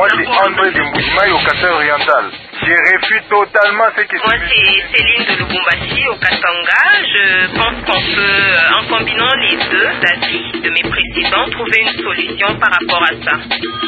Moi, c'est André de Mbujimaï au Katanga oriental. Je réfute totalement ce qui se dit. Moi, c'est Céline de Lubumbashi au Katanga. Je pense qu'on peut, en combinant les deux avis de mes précédents, trouver une solution par rapport à ça.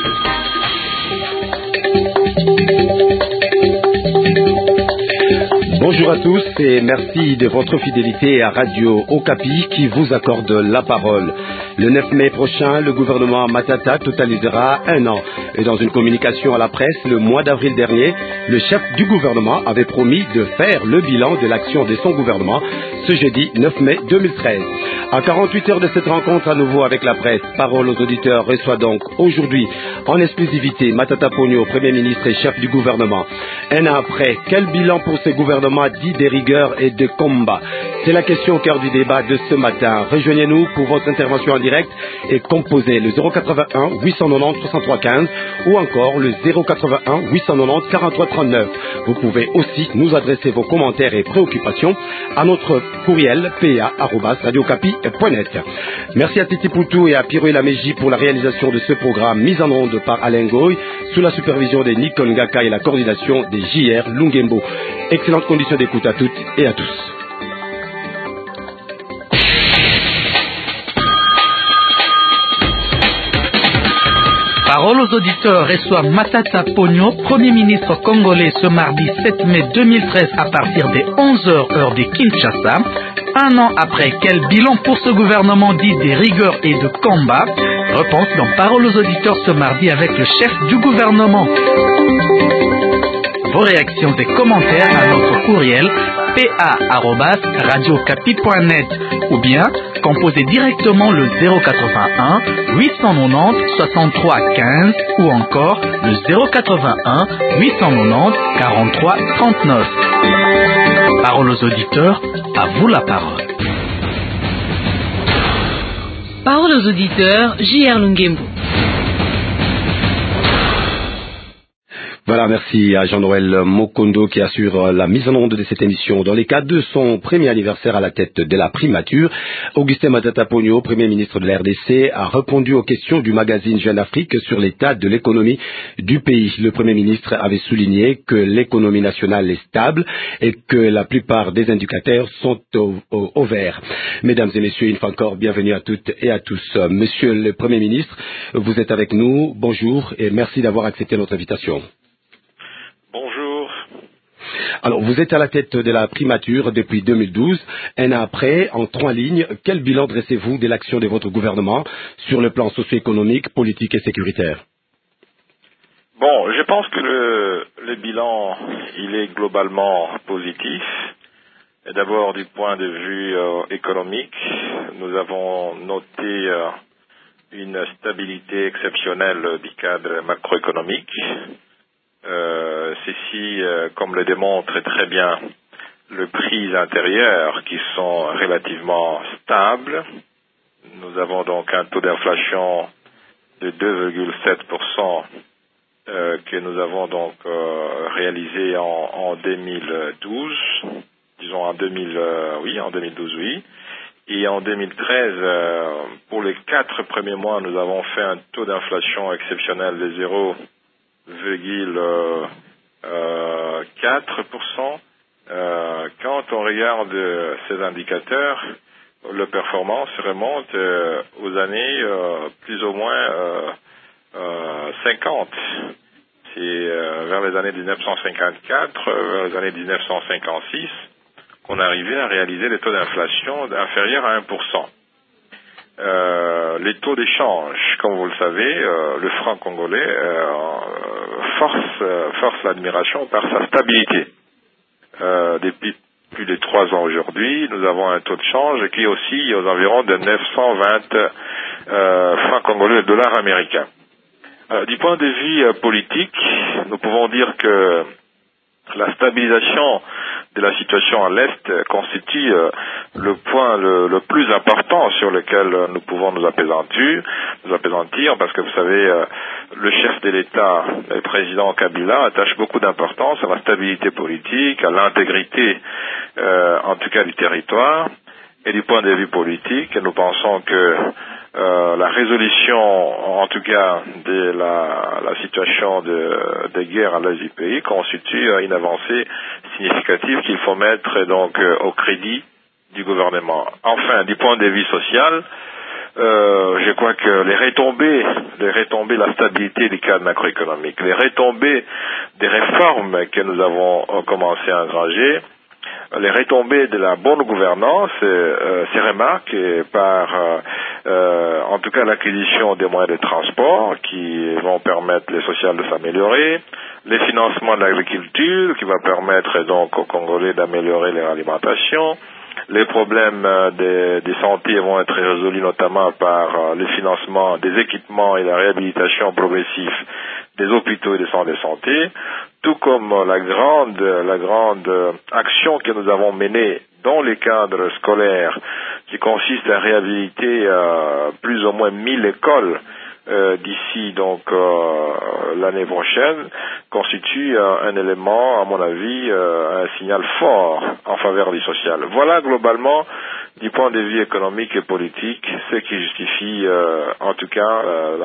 Bonjour à tous et merci de votre fidélité à Radio Okapi qui vous accorde la parole. Le 9 mai prochain, le gouvernement Matata totalisera un an. Et dans une communication à la presse, le mois d'avril dernier, le chef du gouvernement avait promis de faire le bilan de l'action de son gouvernement ce jeudi 9 mai 2013. À 48 heures de cette rencontre à nouveau avec la presse, Parole aux auditeurs reçoit donc aujourd'hui en exclusivité Matata Ponyo, Premier ministre et chef du gouvernement. Un an après, quel bilan pour ce gouvernement dit de rigueur et de combat? C'est la question au cœur du débat de ce matin. Rejoignez-nous pour votre intervention en direct et composez le 081 890 63 15 ou encore le 081 890 43 39. Vous pouvez aussi nous adresser vos commentaires et préoccupations à notre courriel pa@radiocapi.net. Merci à Titi Poutou et à Piro Lameji pour la réalisation de ce programme mis en onde par Alain Goy sous la supervision de Nicole Ngaka et la coordination des JR Lungembo. Excellentes conditions d'écoute à toutes et à tous. Parole aux auditeurs reçoit Matata Ponyo, Premier ministre congolais ce mardi 7 mai 2013 à partir des 11h heure de Kinshasa. Un an après, quel bilan pour ce gouvernement dit des rigueurs et de combat? Réponse dans Parole aux auditeurs ce mardi avec le chef du gouvernement. Vos réactions et commentaires à notre courriel pa@radiocapi.net ou bien composez directement le 081 890 63 15 ou encore le 081 890 43 39. Parole aux auditeurs, à vous la parole. Parole aux auditeurs, J.R. Lungembo. Voilà, merci à Jean-Noël Mokondo qui assure la mise en onde de cette émission. Dans les cas de son premier anniversaire à la tête de la primature, Augustin Matata Ponyo, Premier ministre de la RDC, a répondu aux questions du magazine Jeune Afrique sur l'état de l'économie du pays. Le Premier ministre avait souligné que l'économie nationale est stable et que la plupart des indicateurs sont au vert. Mesdames et messieurs, une fois encore, bienvenue à toutes et à tous. Monsieur le Premier ministre, vous êtes avec nous. Bonjour et merci d'avoir accepté notre invitation. Bonjour. Alors, vous êtes à la tête de la primature depuis 2012. Un an après, en 3 lignes, quel bilan dressez-vous de l'action de votre gouvernement sur le plan socio-économique, politique et sécuritaire? Bon, je pense que le bilan, il est globalement positif. Et d'abord, du point de vue économique, nous avons noté une stabilité exceptionnelle du cadre macroéconomique. Ceci, comme le démontre très bien le prix intérieur qui sont relativement stables. Nous avons donc un taux d'inflation de 2,7% que nous avons donc réalisé en 2012, disons en 2012, oui. Et en 2013, pour les 4 premiers mois, nous avons fait un taux d'inflation exceptionnel de 0,4%. Quand on regarde ces indicateurs, la performance remonte aux années plus ou moins 50. C'est vers les années 1954, vers les années 1956, qu'on arrivait à réaliser des taux d'inflation inférieurs à 1%. Les taux d'échange, comme vous le savez, le franc congolais force l'admiration par sa stabilité. Depuis plus de 3 ans aujourd'hui, nous avons un taux de change qui oscille aux environs de 920 francs congolais de dollars américains. Du point de vue politique, nous pouvons dire que la stabilisation de la situation à l'Est constitue le point le plus important sur lequel nous pouvons nous apaisantir, parce que vous savez, le chef de l'État, le président Kabila, attache beaucoup d'importance à la stabilité politique, à l'intégrité, en tout cas du territoire. Et du point de vue politique, nous pensons que la résolution, en tout cas, de la situation de guerre à l'est du pays constitue une avancée significative qu'il faut mettre donc au crédit du gouvernement. Enfin, du point de vue social, je crois que les retombées, la stabilité du cadre macroéconomique, les retombées des réformes que nous avons commencé à engranger, les retombées de la bonne gouvernance se remarquent par, en tout cas, l'acquisition des moyens de transport qui vont permettre les sociales de s'améliorer, les financements de l'agriculture qui va permettre donc aux Congolais d'améliorer leur alimentation. Les problèmes de santé vont être résolus notamment par le financement des équipements et la réhabilitation progressive des hôpitaux et des centres de santé, tout comme la grande action que nous avons menée dans les cadres scolaires qui consiste à réhabiliter plus ou moins 1000 écoles d'ici donc l'année prochaine constitue un élément, à mon avis, un signal fort en faveur du social. Voilà globalement, du point de vue économique et politique, ce qui justifie en tout cas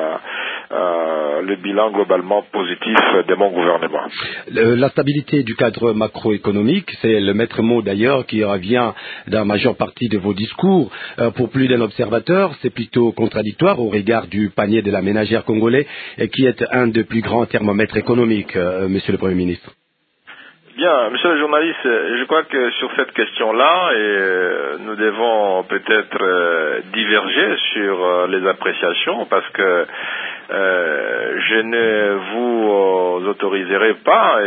le bilan globalement positif de mon gouvernement. La stabilité du cadre macroéconomique, c'est le maître mot d'ailleurs qui revient dans la majeure partie de vos discours. Pour plus d'un observateur, c'est plutôt contradictoire au regard du panier de la ménagère congolais qui est un des plus grands thermomètres économiques, Monsieur le Premier ministre. Bien, monsieur le journaliste, je crois que sur cette question-là, nous devons peut-être diverger sur les appréciations parce que je ne vous autoriserai pas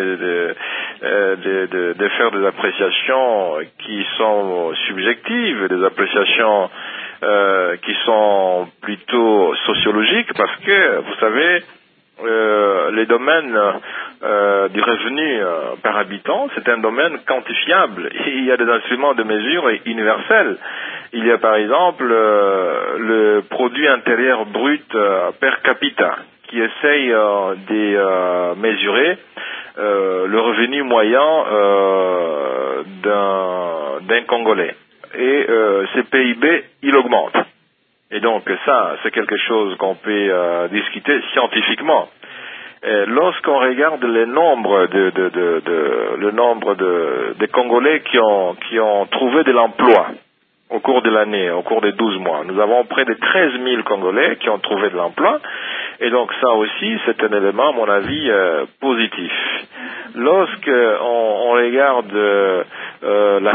de faire des appréciations qui sont subjectives, des appréciations qui sont plutôt sociologiques parce que, vous savez, les domaines du revenu par habitant, c'est un domaine quantifiable. Il y a des instruments de mesure universels. Il y a par exemple le produit intérieur brut per capita qui essaye de mesurer le revenu moyen d'un Congolais. Et ce PIB, il augmente. Et donc ça, c'est quelque chose qu'on peut discuter scientifiquement. Lorsqu'on regarde le nombre de Congolais qui ont trouvé de l'emploi au cours de l'année, au cours des 12 mois, nous avons près de 13 000 Congolais qui ont trouvé de l'emploi. Et donc ça aussi, c'est un élément, à mon avis, positif. Lorsqu'on regarde la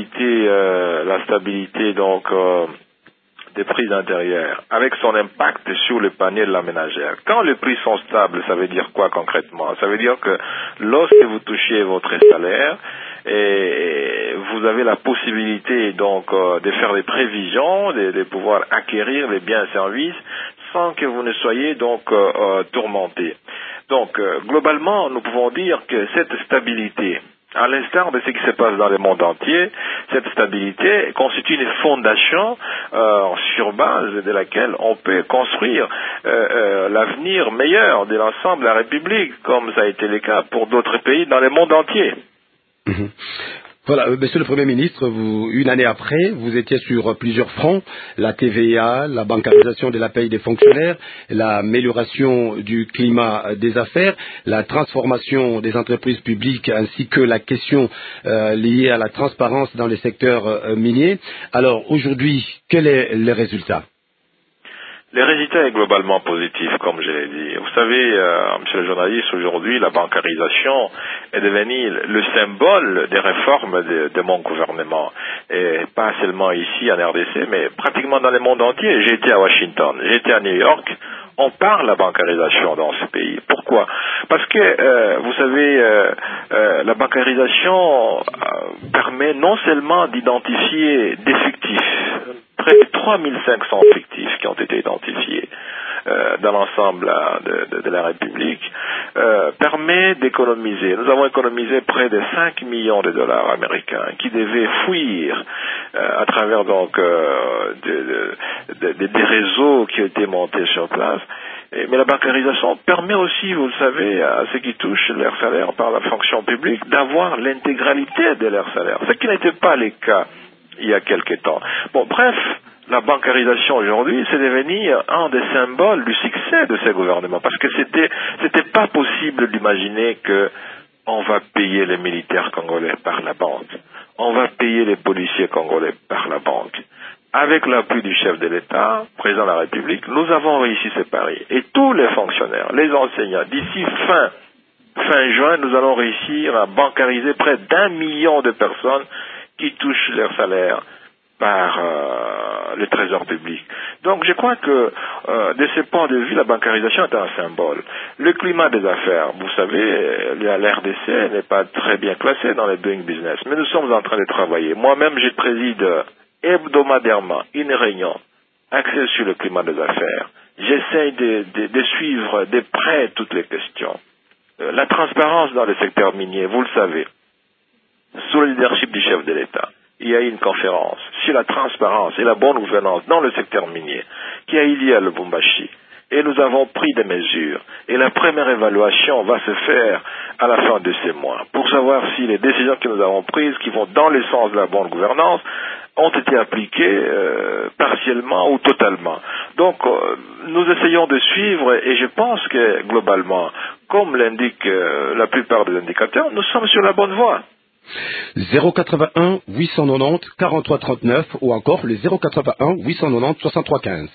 stabilité donc des prix intérieurs, avec son impact sur le panier de la ménagère. Quand les prix sont stables, ça veut dire quoi concrètement? Ça veut dire que lorsque vous touchez votre salaire, et vous avez la possibilité donc de faire des prévisions, de pouvoir acquérir les biens et services sans que vous ne soyez donc tourmenté. Donc globalement, nous pouvons dire que cette stabilité, à l'instar de ce qui se passe dans le monde entier, cette stabilité constitue une fondation sur base de laquelle on peut construire l'avenir meilleur de l'ensemble de la République, comme ça a été le cas pour d'autres pays dans le monde entier. Mmh. Voilà, Monsieur le Premier ministre, une année après, vous étiez sur plusieurs fronts, la TVA, la bancarisation de la paye des fonctionnaires, l'amélioration du climat des affaires, la transformation des entreprises publiques ainsi que la question liée à la transparence dans les secteurs miniers. Alors aujourd'hui, quel est le résultat ? Le résultat est globalement positif, comme je l'ai dit. Vous savez, monsieur le journaliste, aujourd'hui, la bancarisation est devenue le symbole des réformes de mon gouvernement. Et pas seulement ici, en RDC, mais pratiquement dans le monde entier. J'ai été à Washington, j'ai été à New York. On parle de la bancarisation dans ce pays. Pourquoi? Parce que, vous savez, la bancarisation permet non seulement d'identifier des fictifs, près de 3500 fictifs qui ont été identifiés dans l'ensemble de la République, permet d'économiser. Nous avons économisé près de 5 millions de dollars américains qui devaient fuir à travers donc des réseaux qui ont été montés sur place. Mais la bancarisation permet aussi, vous le savez, à ceux qui touchent leur salaire par la fonction publique, d'avoir l'intégralité de leur salaire, ce qui n'était pas le cas il y a quelque temps. Bon, bref, la bancarisation aujourd'hui, c'est devenu un des symboles du succès de ces gouvernements. Parce que c'était pas possible d'imaginer que on va payer les militaires congolais par la banque. On va payer les policiers congolais par la banque. Avec l'appui du chef de l'État, président de la République, nous avons réussi ce pari. Et tous les fonctionnaires, les enseignants, d'ici fin juin, nous allons réussir à bancariser près d'1 million de personnes qui touchent leur salaire par le trésor public. Donc je crois que de ce point de vue, la bancarisation est un symbole. Le climat des affaires, vous savez, l'RDC n'est pas très bien classé dans les doing business, mais nous sommes en train de travailler. Moi-même, je préside hebdomadairement une réunion axée sur le climat des affaires. J'essaie de suivre de près toutes les questions. La transparence dans le secteur minier, vous le savez, sous le leadership du chef de l'État, il y a eu une conférence sur la transparence et la bonne gouvernance dans le secteur minier qui a eu lieu à Lubumbashi. Et nous avons pris des mesures. Et la première évaluation va se faire à la fin de ces mois pour savoir si les décisions que nous avons prises, qui vont dans le sens de la bonne gouvernance, ont été appliquées partiellement ou totalement. Donc, nous essayons de suivre et je pense que, globalement, comme l'indiquent la plupart des indicateurs, nous sommes sur la bonne voie. 081 890 43 39 ou encore le 081 890 63 15.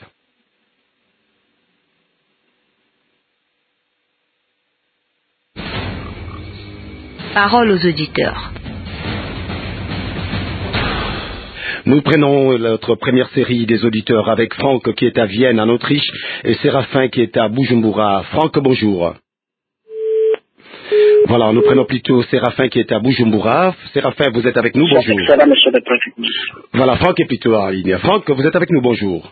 Parole aux auditeurs. Nous prenons notre première série des auditeurs avec Franck qui est à Vienne en Autriche et Séraphin qui est à Bujumbura. Franck, bonjour. Voilà, nous prenons plutôt Séraphin qui est à Bujumbura. Séraphin, vous êtes avec nous, bonjour. Voilà, Franck est plutôt en ligne. Franck, vous êtes avec nous, bonjour.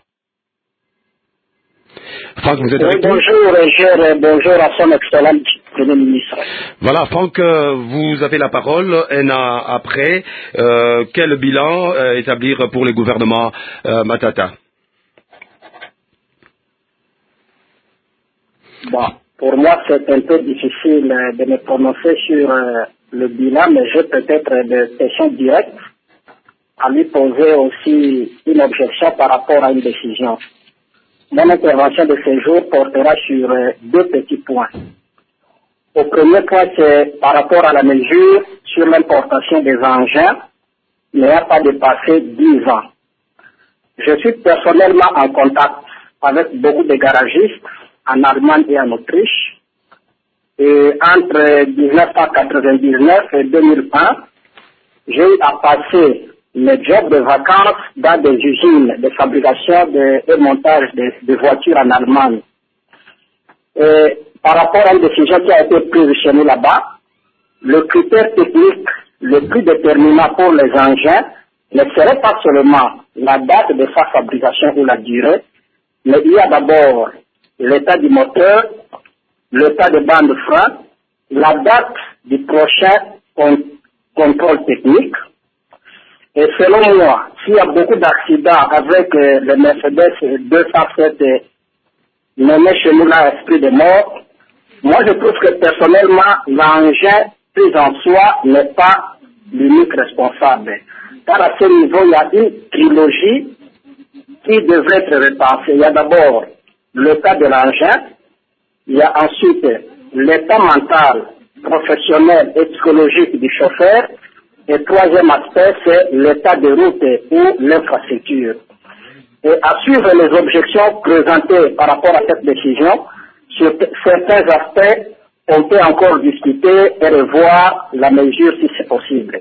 Franck, vous êtes avec nous. Bonjour à son excellence Premier ministre. Voilà, Franck, vous avez la parole. Un an après, quel bilan établir pour le gouvernement Matata? Bon, pour moi, c'est un peu difficile de me prononcer sur le bilan, mais j'ai peut-être des questions directes à lui poser aussi une objection par rapport à une décision. Mon intervention de ce jour portera sur deux petits points. Au premier point, c'est par rapport à la mesure sur l'importation des engins n'ayant pas dépassé 10 ans. Je suis personnellement en contact avec beaucoup de garagistes en Allemagne et en Autriche. Et entre 1999 et 2001, j'ai eu à passer mes jobs de vacances dans des usines de fabrication et montage de voitures en Allemagne. Et par rapport à une décision qui a été prise chez nous là-bas, le critère technique le plus déterminant pour les engins ne serait pas seulement la date de sa fabrication ou la durée, mais il y a d'abord l'état du moteur, l'état de bande de frein, la date du prochain contrôle technique. Et selon moi, s'il y a beaucoup d'accidents avec le Mercedes 207 nommé chez nous là esprit de mort, moi je trouve que personnellement l'engin pris en soi n'est pas l'unique responsable. Car à ce niveau, il y a une trilogie qui devrait être repensée. Il y a d'abord l'état de l'engin, il y a ensuite l'état mental, professionnel et psychologique du chauffeur, et troisième aspect, c'est l'état de route ou l'infrastructure. Et à suivre les objections présentées par rapport à cette décision, sur certains aspects, on peut encore discuter et revoir la mesure si c'est possible.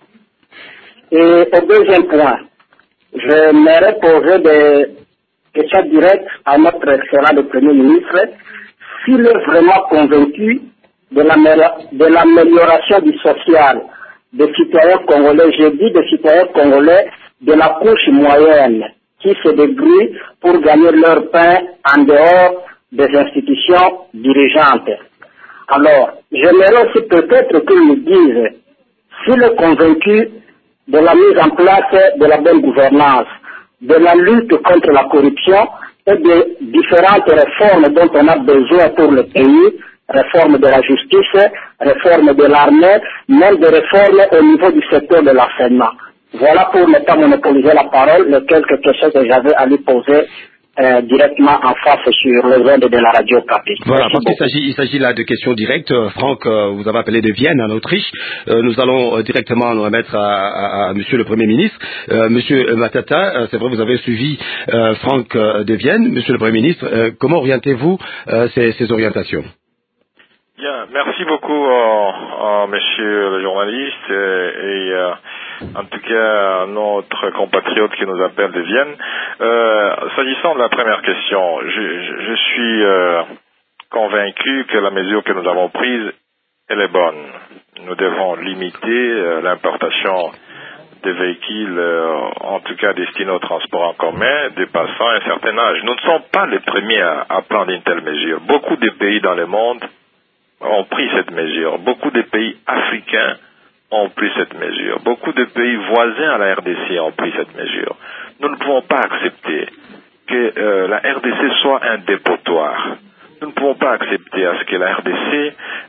Et au deuxième point, je m'aimerais poser des questions directes à notre excellent le Premier ministre, s'il est vraiment convaincu de l'amélioration du social des citoyens congolais, je dis des citoyens congolais de la couche moyenne, qui se débrouillent pour gagner leur pain en dehors des institutions dirigeantes. Alors, j'aimerais aussi peut-être qu'ils nous disent s'il est convaincu de la mise en place de la bonne gouvernance, de la lutte contre la corruption et de différentes réformes dont on a besoin pour le pays, réforme de la justice, réforme de l'armée, même des réformes au niveau du secteur de l'enseignement. Voilà pour ne pas monopoliser la parole, les quelques questions que j'avais à lui poser directement en face sur le ondes de la radio Okapi. Voilà, parce qu'il s'agit là de questions directes. Franck, vous avez appelé de Vienne, en Autriche. Nous allons directement nous remettre à Monsieur le Premier ministre. Monsieur Matata, c'est vrai, vous avez suivi Franck de Vienne. Monsieur le Premier ministre, comment orientez-vous ces orientations? Bien, merci beaucoup monsieur le journaliste et en tout cas notre compatriote qui nous appelle de Vienne. S'agissant de la première question, je suis convaincu que la mesure que nous avons prise, elle est bonne. Nous devons limiter l'importation des véhicules, en tout cas destinés au transport en commun, dépassant un certain âge. Nous ne sommes pas les premiers à prendre une telle mesure. Beaucoup de pays dans le monde ont pris cette mesure. Beaucoup de pays africains ont pris cette mesure. Beaucoup de pays voisins à la RDC ont pris cette mesure. Nous ne pouvons pas accepter que la RDC soit un dépotoir. Nous ne pouvons pas accepter à ce que la RDC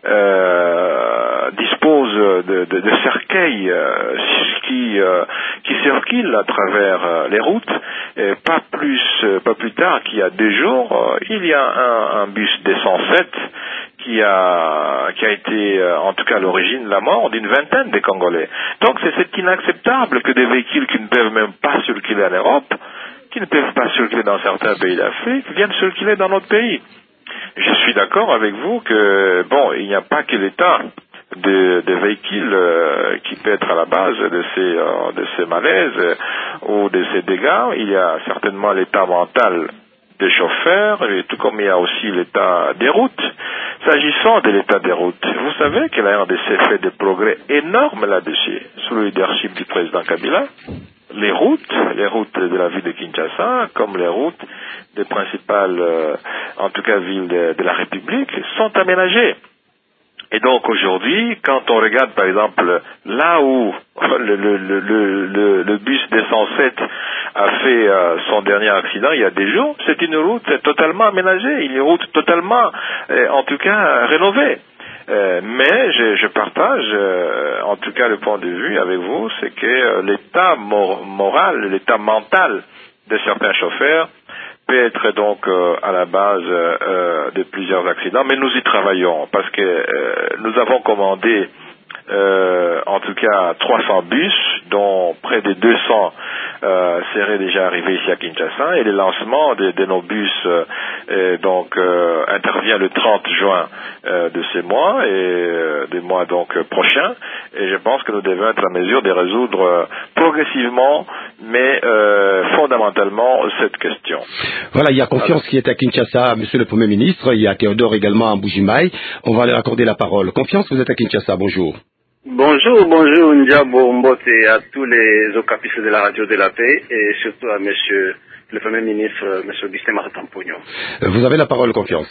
dispose de cercueils qui circulent à travers les routes. Et pas plus tard qu'il y a 2 jours, il y a un bus D107 qui a été, en tout cas, à l'origine de la mort d'une vingtaine de Congolais. Donc, c'est inacceptable que des véhicules qui ne peuvent même pas circuler en Europe, qui ne peuvent pas circuler dans certains pays d'Afrique, viennent circuler dans notre pays. Je suis d'accord avec vous que, bon, il n'y a pas que l'état des véhicules qui peut être à la base de ces malaises ou de ces dégâts. Il y a certainement l'état mental des chauffeurs, et tout comme il y a aussi l'état des routes. S'agissant de l'état des routes, vous savez que la RDC fait des progrès énormes là-dessus, sous le leadership du président Kabila. Les routes de la ville de Kinshasa, comme les routes des principales, en tout cas villes de la République, sont aménagées. Et donc aujourd'hui, quand on regarde par exemple là où le bus D107 a fait son dernier accident il y a des jours, c'est une route totalement aménagée, une route totalement, en tout cas, rénovée. Mais je partage, en tout cas, le point de vue avec vous, c'est que l'état moral, l'état mental de certains chauffeurs peut être donc à la base de plusieurs accidents, mais nous y travaillons parce que nous avons commandé en tout cas 300 bus, dont près de 200 seraient déjà arrivés ici à Kinshasa, et le lancement de nos bus intervient le 30 juin de ces mois et des mois donc prochains, et je pense que nous devons être en mesure de résoudre progressivement mais fondamentalement cette question. Voilà, il y a Confiance qui est à Kinshasa, monsieur le Premier ministre, il y a Théodore également à Mbujimaï. On va leur accorder la parole. Confiance, vous êtes à Kinshasa, bonjour. Bonjour Ndiabo Mbote et à tous les okapistes de la radio de la paix et surtout à monsieur le Premier ministre, monsieur Augustin Martin Pognon. Vous avez la parole, Confiance.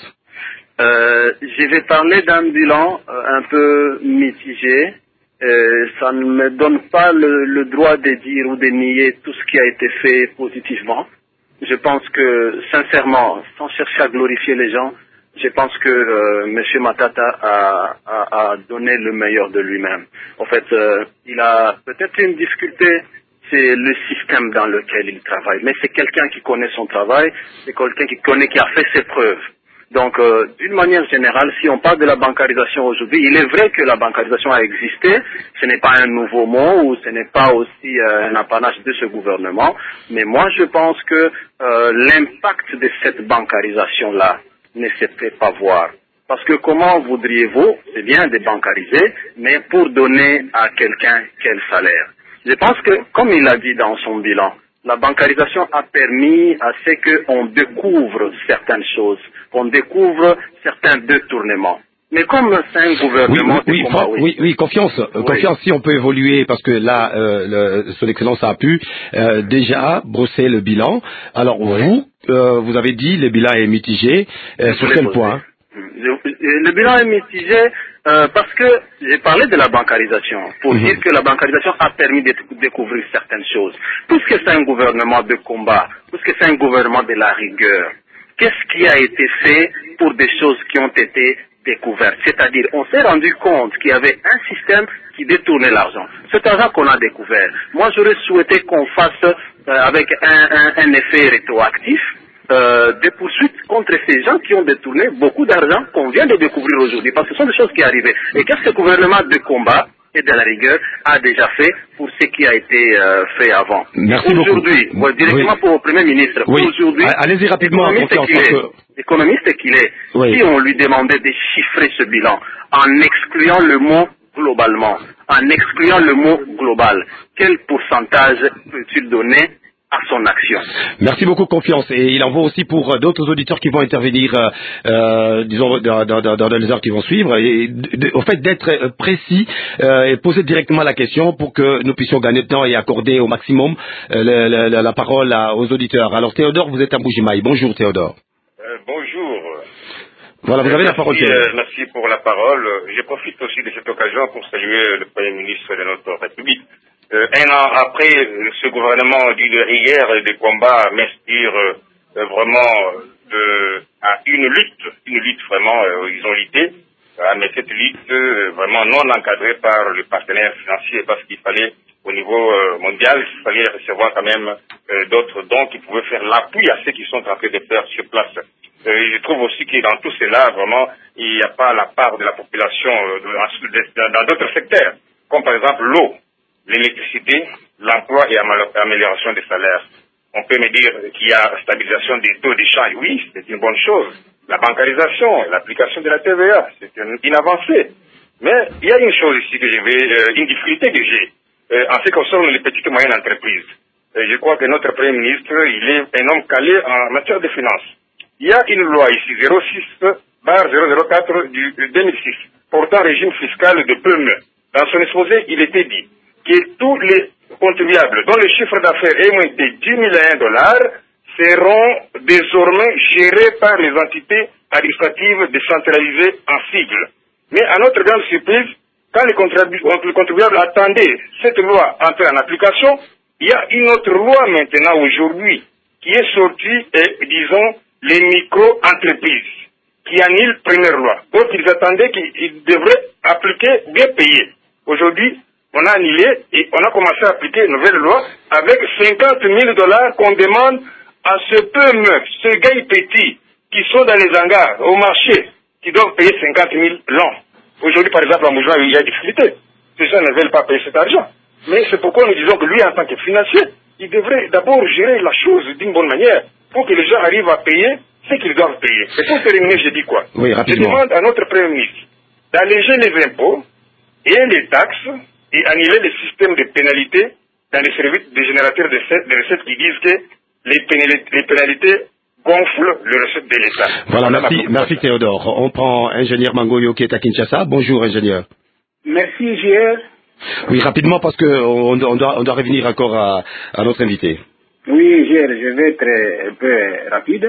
Je vais parler d'un bilan un peu mitigé. Ça ne me donne pas le droit de dire ou de nier tout ce qui a été fait positivement. Je pense que, sincèrement, sans chercher à glorifier les gens, je pense que M. Matata a donné le meilleur de lui-même. En fait, il a peut-être une difficulté, c'est le système dans lequel il travaille. Mais c'est quelqu'un qui connaît son travail, c'est quelqu'un qui a fait ses preuves. Donc, d'une manière générale, si on parle de la bancarisation aujourd'hui, il est vrai que la bancarisation a existé, ce n'est pas un nouveau mot ou ce n'est pas aussi un apanage de ce gouvernement, mais moi je pense que l'impact de cette bancarisation-là ne se fait pas voir. Parce que comment voudriez-vous, c'est bien de bancariser, mais pour donner à quelqu'un quel salaire? Je pense que, comme il l'a dit dans son bilan, la bancarisation a permis à ce qu'on découvre certaines choses, qu'on découvre certains détournements. Mais comme c'est un gouvernement... Confiance, si on peut évoluer, parce que là, son Excellence a pu déjà brosser le bilan. Alors vous avez dit le bilan est mitigé. Sur quel point? Le bilan est mitigé parce que j'ai parlé de la bancarisation, pour dire que la bancarisation a permis de découvrir certaines choses. Puisque c'est un gouvernement de combat, puisque c'est un gouvernement de la rigueur, qu'est-ce qui a été fait pour des choses qui ont été découverte. C'est-à-dire, on s'est rendu compte qu'il y avait un système qui détournait l'argent. C'est argent qu'on a découvert. Moi, j'aurais souhaité qu'on fasse, avec un effet rétroactif, des poursuites contre ces gens qui ont détourné beaucoup d'argent qu'on vient de découvrir aujourd'hui. Parce que ce sont des choses qui arrivaient. Et qu'est-ce que le gouvernement de combat et de la rigueur a déjà fait pour ce qui a été fait avant. Aujourd'hui, directement pour le Premier ministre, aujourd'hui, allez-y rapidement, économiste qu'il est, si on lui demandait de chiffrer ce bilan en excluant le mot globalement, en excluant le mot global, quel pourcentage peut-il donner à son action? Merci beaucoup, Confiance. Et il en vaut aussi pour d'autres auditeurs qui vont intervenir, disons, dans les heures qui vont suivre. Et au fait d'être précis et poser directement la question pour que nous puissions gagner de temps et accorder au maximum la parole aux auditeurs. Alors, Théodore, vous êtes à Mbujimayi. Bonjour, Théodore. Bonjour. Voilà, vous avez la parole. Merci pour la parole. Je profite aussi de cette occasion pour saluer le Premier ministre de notre République. Un an après, ce gouvernement dit de rigueur et de combat m'inspire vraiment à une lutte vraiment horizontalité, mais cette lutte vraiment non encadrée par les partenaires financiers, parce qu'il fallait au niveau mondial, il fallait recevoir quand même d'autres dons qui pouvaient faire l'appui à ceux qui sont en train de faire sur place. Je trouve aussi que dans tout cela, vraiment, il n'y a pas la part de la population dans d'autres secteurs, comme par exemple l'eau, l'électricité, l'emploi et amélioration des salaires. On peut me dire qu'il y a stabilisation des taux d'échange. Oui, c'est une bonne chose. La bancarisation, l'application de la TVA, c'est une avancée. Mais il y a une chose ici que une difficulté que j'ai en ce qui concerne les petites et moyennes entreprises. Je crois que notre Premier ministre, il est un homme calé en matière de finances. Il y a une loi ici, 06/004 du 2006, portant régime fiscal de PME. Dans son exposé, il était dit que tous les contribuables dont le chiffre d'affaires est moins de $10 000 seront désormais gérés par les entités administratives décentralisées en sigle. Mais à notre grande surprise, quand les contribuables attendaient cette loi entrer en application, il y a une autre loi maintenant aujourd'hui qui est sortie, disons, les micro-entreprises, qui annule première loi. Donc ils attendaient qu'ils devraient appliquer bien payé. Aujourd'hui, on a annulé et on a commencé à appliquer une nouvelle loi avec $50 000 qu'on demande à ce PME, ce gars petit, qui sont dans les hangars, au marché, qui doivent payer 50 000 l'an. Aujourd'hui, par exemple, à Moujouan, il y a des difficultés. Ces gens ne veulent pas payer cet argent. Mais c'est pourquoi nous disons que lui, en tant que financier, il devrait d'abord gérer la chose d'une bonne manière pour que les gens arrivent à payer ce qu'ils doivent payer. Et pour terminer, je dis quoi? Oui, je demande à notre Premier ministre d'alléger les impôts et les taxes et annuler le système de pénalités dans les services des générateurs de recettes qui disent que les pénalités gonflent les recettes de l'État. Voilà, merci Théodore. On prend ingénieur Mangoyo qui est à Kinshasa. Bonjour ingénieur. Merci JR. Oui, rapidement parce qu'on doit revenir encore à notre invité. Oui, JR, je vais être un peu rapide.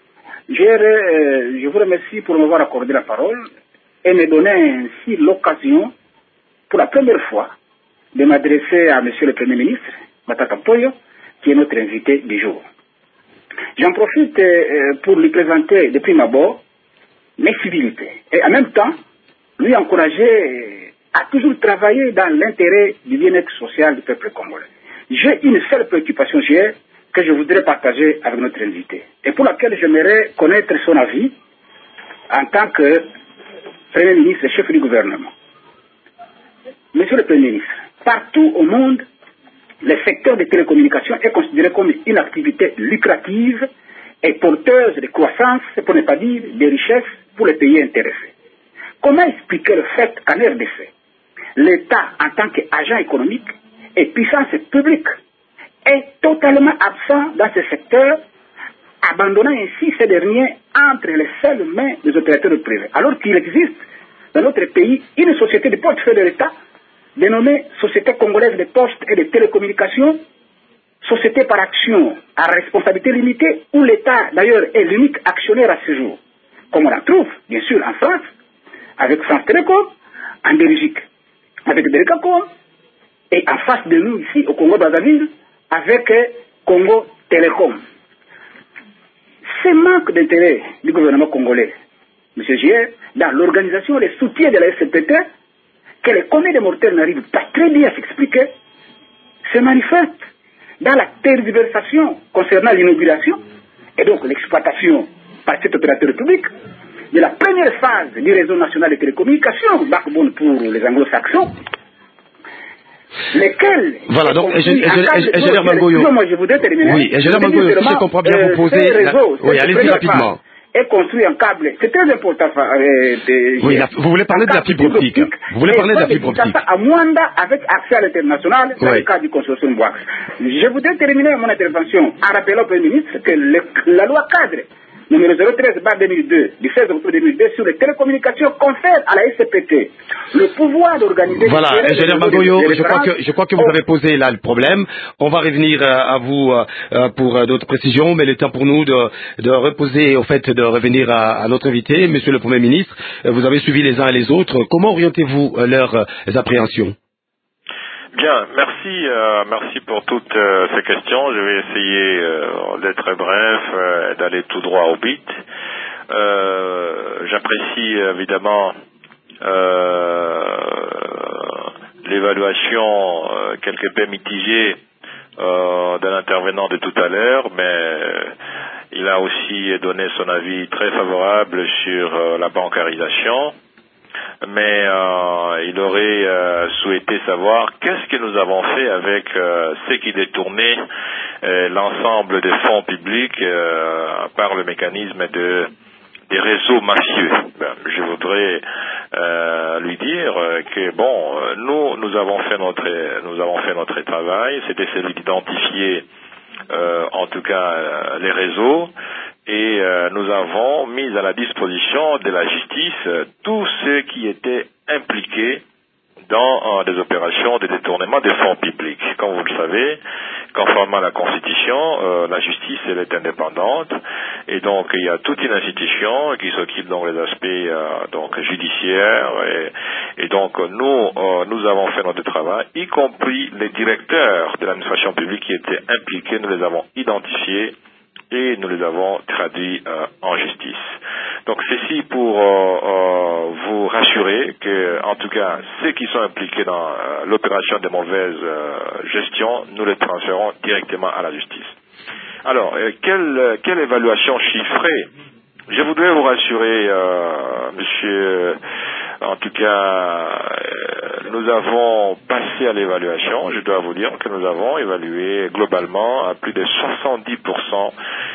JR, je vous remercie pour m'avoir accordé la parole et me donner ainsi l'occasion, pour la première fois, de m'adresser à Monsieur le Premier ministre, Matata Ponyo, qui est notre invité du jour. J'en profite pour lui présenter de prime abord mes civilités et en même temps lui encourager à toujours travailler dans l'intérêt du bien-être social du peuple congolais. J'ai une seule préoccupation, JR, que je voudrais partager avec notre invité et pour laquelle j'aimerais connaître son avis en tant que Premier ministre et chef du gouvernement. Monsieur le Premier ministre, partout au monde, le secteur des télécommunications est considéré comme une activité lucrative et porteuse de croissance, pour ne pas dire de richesse pour les pays intéressés. Comment expliquer le fait qu'en RDC, l'État en tant qu'agent économique et puissance publique est totalement absent dans ce secteur, abandonnant ainsi ces derniers entre les seules mains des opérateurs privés, alors qu'il existe dans notre pays une société de portefeuille de l'État dénommée Société congolaise de postes et de télécommunications, société par action à responsabilité limitée, où l'État d'ailleurs est l'unique actionnaire à ce jour, comme on la trouve bien sûr en France, avec France Télécom, en Belgique, avec Belgacom, et en face de nous ici au Congo-Brazzaville, avec Congo Télécom. Ce manque d'intérêt du gouvernement congolais M. Gier, dans l'organisation et les soutiens de la SPT, que les communes de mortels n'arrivent pas très bien à s'expliquer, se manifeste dans la tergiversation concernant l'inauguration et donc l'exploitation par cet opérateur public de la première phase du réseau national de télécommunications, backbone pour les anglo-saxons, lesquels... Voilà, donc, ingénieur Mangoyo. Moi, je voudrais terminer. Oui, ingénieur Mangoyo, si je comprends bien, vous posez... Oui, allez-y rapidement. Est construit en câble. C'est très important. Oui, vous voulez parler de la fibre optique. Vous voulez parler de la fibre optique. À Mwanda avec accès à l'international dans le cadre du consortium Boax. Je voudrais terminer mon intervention en rappelant au Premier ministre que la loi cadre numéro 013/2002 du 16 octobre 2002 sur les télécommunications confère à la SPT le pouvoir d'organiser... Voilà, ingénieur Mangoyo, je crois que vous avez posé là le problème. On va revenir à vous pour d'autres précisions, mais il est temps pour nous de reposer, au fait, de revenir à notre invité, monsieur le Premier ministre. Vous avez suivi les uns et les autres. Comment orientez-vous leurs appréhensions? Bien, merci pour toutes ces questions. Je vais essayer d'être bref, d'aller tout droit au but. J'apprécie évidemment l'évaluation quelque peu mitigée de l'intervenant de tout à l'heure, mais il a aussi donné son avis très favorable sur la bancarisation. Mais il aurait souhaité savoir qu'est-ce que nous avons fait avec ce qui détournait l'ensemble des fonds publics par le mécanisme des réseaux mafieux. Je voudrais lui dire que bon, nous avons fait notre travail, c'était celui d'identifier en tout cas les réseaux. Et nous avons mis à la disposition de la justice tous ceux qui étaient impliqués dans des opérations de détournement des fonds publics. Comme vous le savez, conformément à la Constitution, la justice elle est indépendante et donc il y a toute une institution qui s'occupe donc des aspects donc judiciaires et donc nous avons fait notre travail, y compris les directeurs de l'administration publique qui étaient impliqués, nous les avons identifiés et nous les avons traduits en justice. Donc ceci pour vous rassurer que, en tout cas, ceux qui sont impliqués dans l'opération de mauvaise gestion, nous les transférons directement à la justice. Alors, quelle évaluation chiffrée? Je voudrais vous rassurer, monsieur, en tout cas, nous avons passé à l'évaluation. Je dois vous dire que nous avons évalué globalement à plus de 70%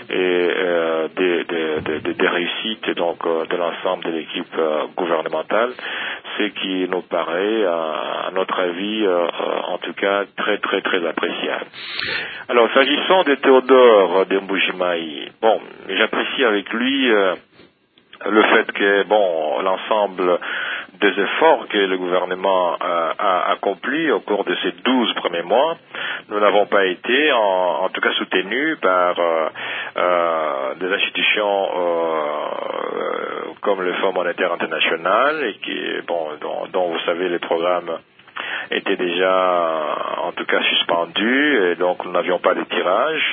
des réussites donc de l'ensemble de l'équipe gouvernementale, ce qui nous paraît, à notre avis, en tout cas, très très très appréciable. Alors, s'agissant de Théodore Demboujimaï, bon, j'apprécie avec lui le fait que, bon, l'ensemble des efforts que le gouvernement a accomplis au cours de ces 12 premiers mois, nous n'avons pas été, en tout cas, soutenus par des institutions comme le Fonds monétaire international, et qui, bon, dont vous savez, les programmes étaient déjà, en tout cas, suspendus, et donc nous n'avions pas de tirage.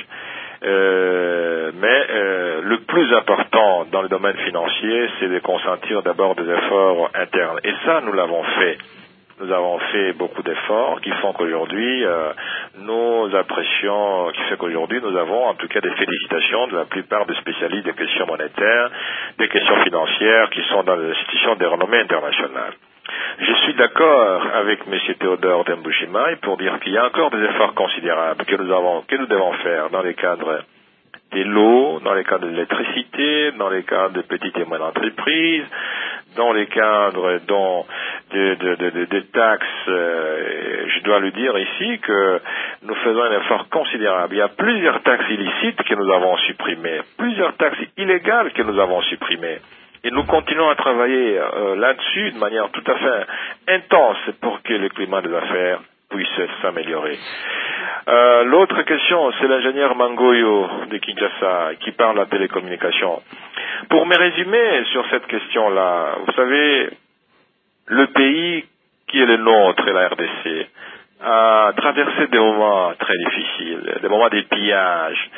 Mais le plus important dans le domaine financier, c'est de consentir d'abord des efforts internes. Et ça, nous l'avons fait. Nous avons fait beaucoup d'efforts qui font qu'aujourd'hui, nous apprécions, qui fait qu'aujourd'hui, nous avons en tout cas des félicitations de la plupart des spécialistes des questions monétaires, des questions financières qui sont dans les institutions de renommée internationale. Je suis d'accord avec M. Théodore Demboujimaï pour dire qu'il y a encore des efforts considérables que nous devons faire dans les cadres de l'eau, dans les cadres de l'électricité, dans les cadres de petites et moyennes entreprises, dans les cadres de taxes. Je dois lui dire ici que nous faisons un effort considérable. Il y a plusieurs taxes illicites que nous avons supprimées, plusieurs taxes illégales que nous avons supprimées. Et nous continuons à travailler là-dessus de manière tout à fait intense pour que le climat des affaires puisse s'améliorer. L'autre question, c'est l'ingénieur Mangoyo de Kinshasa qui parle de la télécommunication. Pour me résumer sur cette question-là, vous savez, le pays qui est le nôtre, la RDC, à traverser des moments très difficiles, des moments de pillage,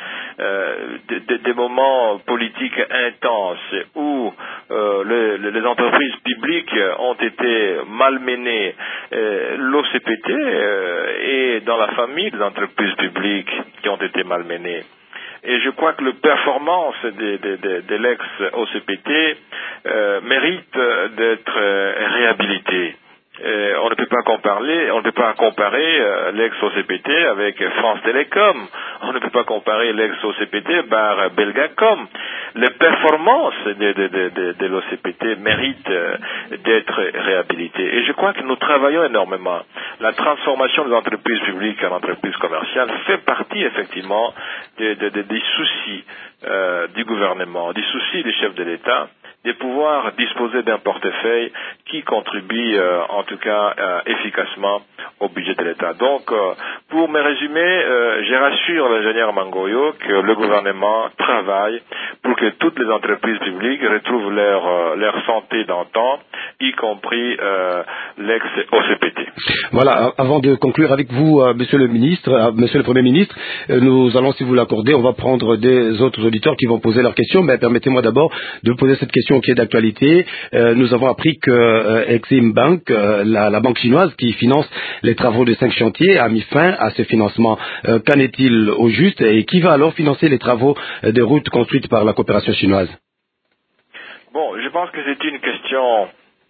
des moments politiques intenses où les entreprises publiques ont été malmenées. L'OCPT est dans la famille des entreprises publiques qui ont été malmenées. Et je crois que la performance de l'ex-OCPT mérite d'être réhabilitée. On ne peut pas comparer l'ex-OCPT avec France Télécom. On ne peut pas comparer l'ex-OCPT par Belgacom. Les performances de l'OCPT méritent d'être réhabilitées. Et je crois que nous travaillons énormément. La transformation des entreprises publiques en entreprises commerciales fait partie effectivement des soucis du gouvernement, des soucis du chef de l'État, de pouvoir disposer d'un portefeuille qui contribue en tout cas efficacement au budget de l'État. Donc, pour me résumer, je rassure l'ingénieur Mangoyo que le gouvernement travaille pour que toutes les entreprises publiques retrouvent leur santé d'antan, y compris l'ex-OCPT. Voilà, avant de conclure avec vous, Monsieur le Premier ministre, nous allons, si vous l'accordez, on va prendre des autres auditeurs qui vont poser leurs questions, mais permettez-moi d'abord de poser cette question qui est d'actualité. Nous avons appris que Exim Bank, la banque chinoise qui finance les travaux de 5 chantiers, a mis fin à ce financement. Qu'en est-il au juste et qui va alors financer les travaux de routes construites par la coopération chinoise? Bon, je pense que c'est une question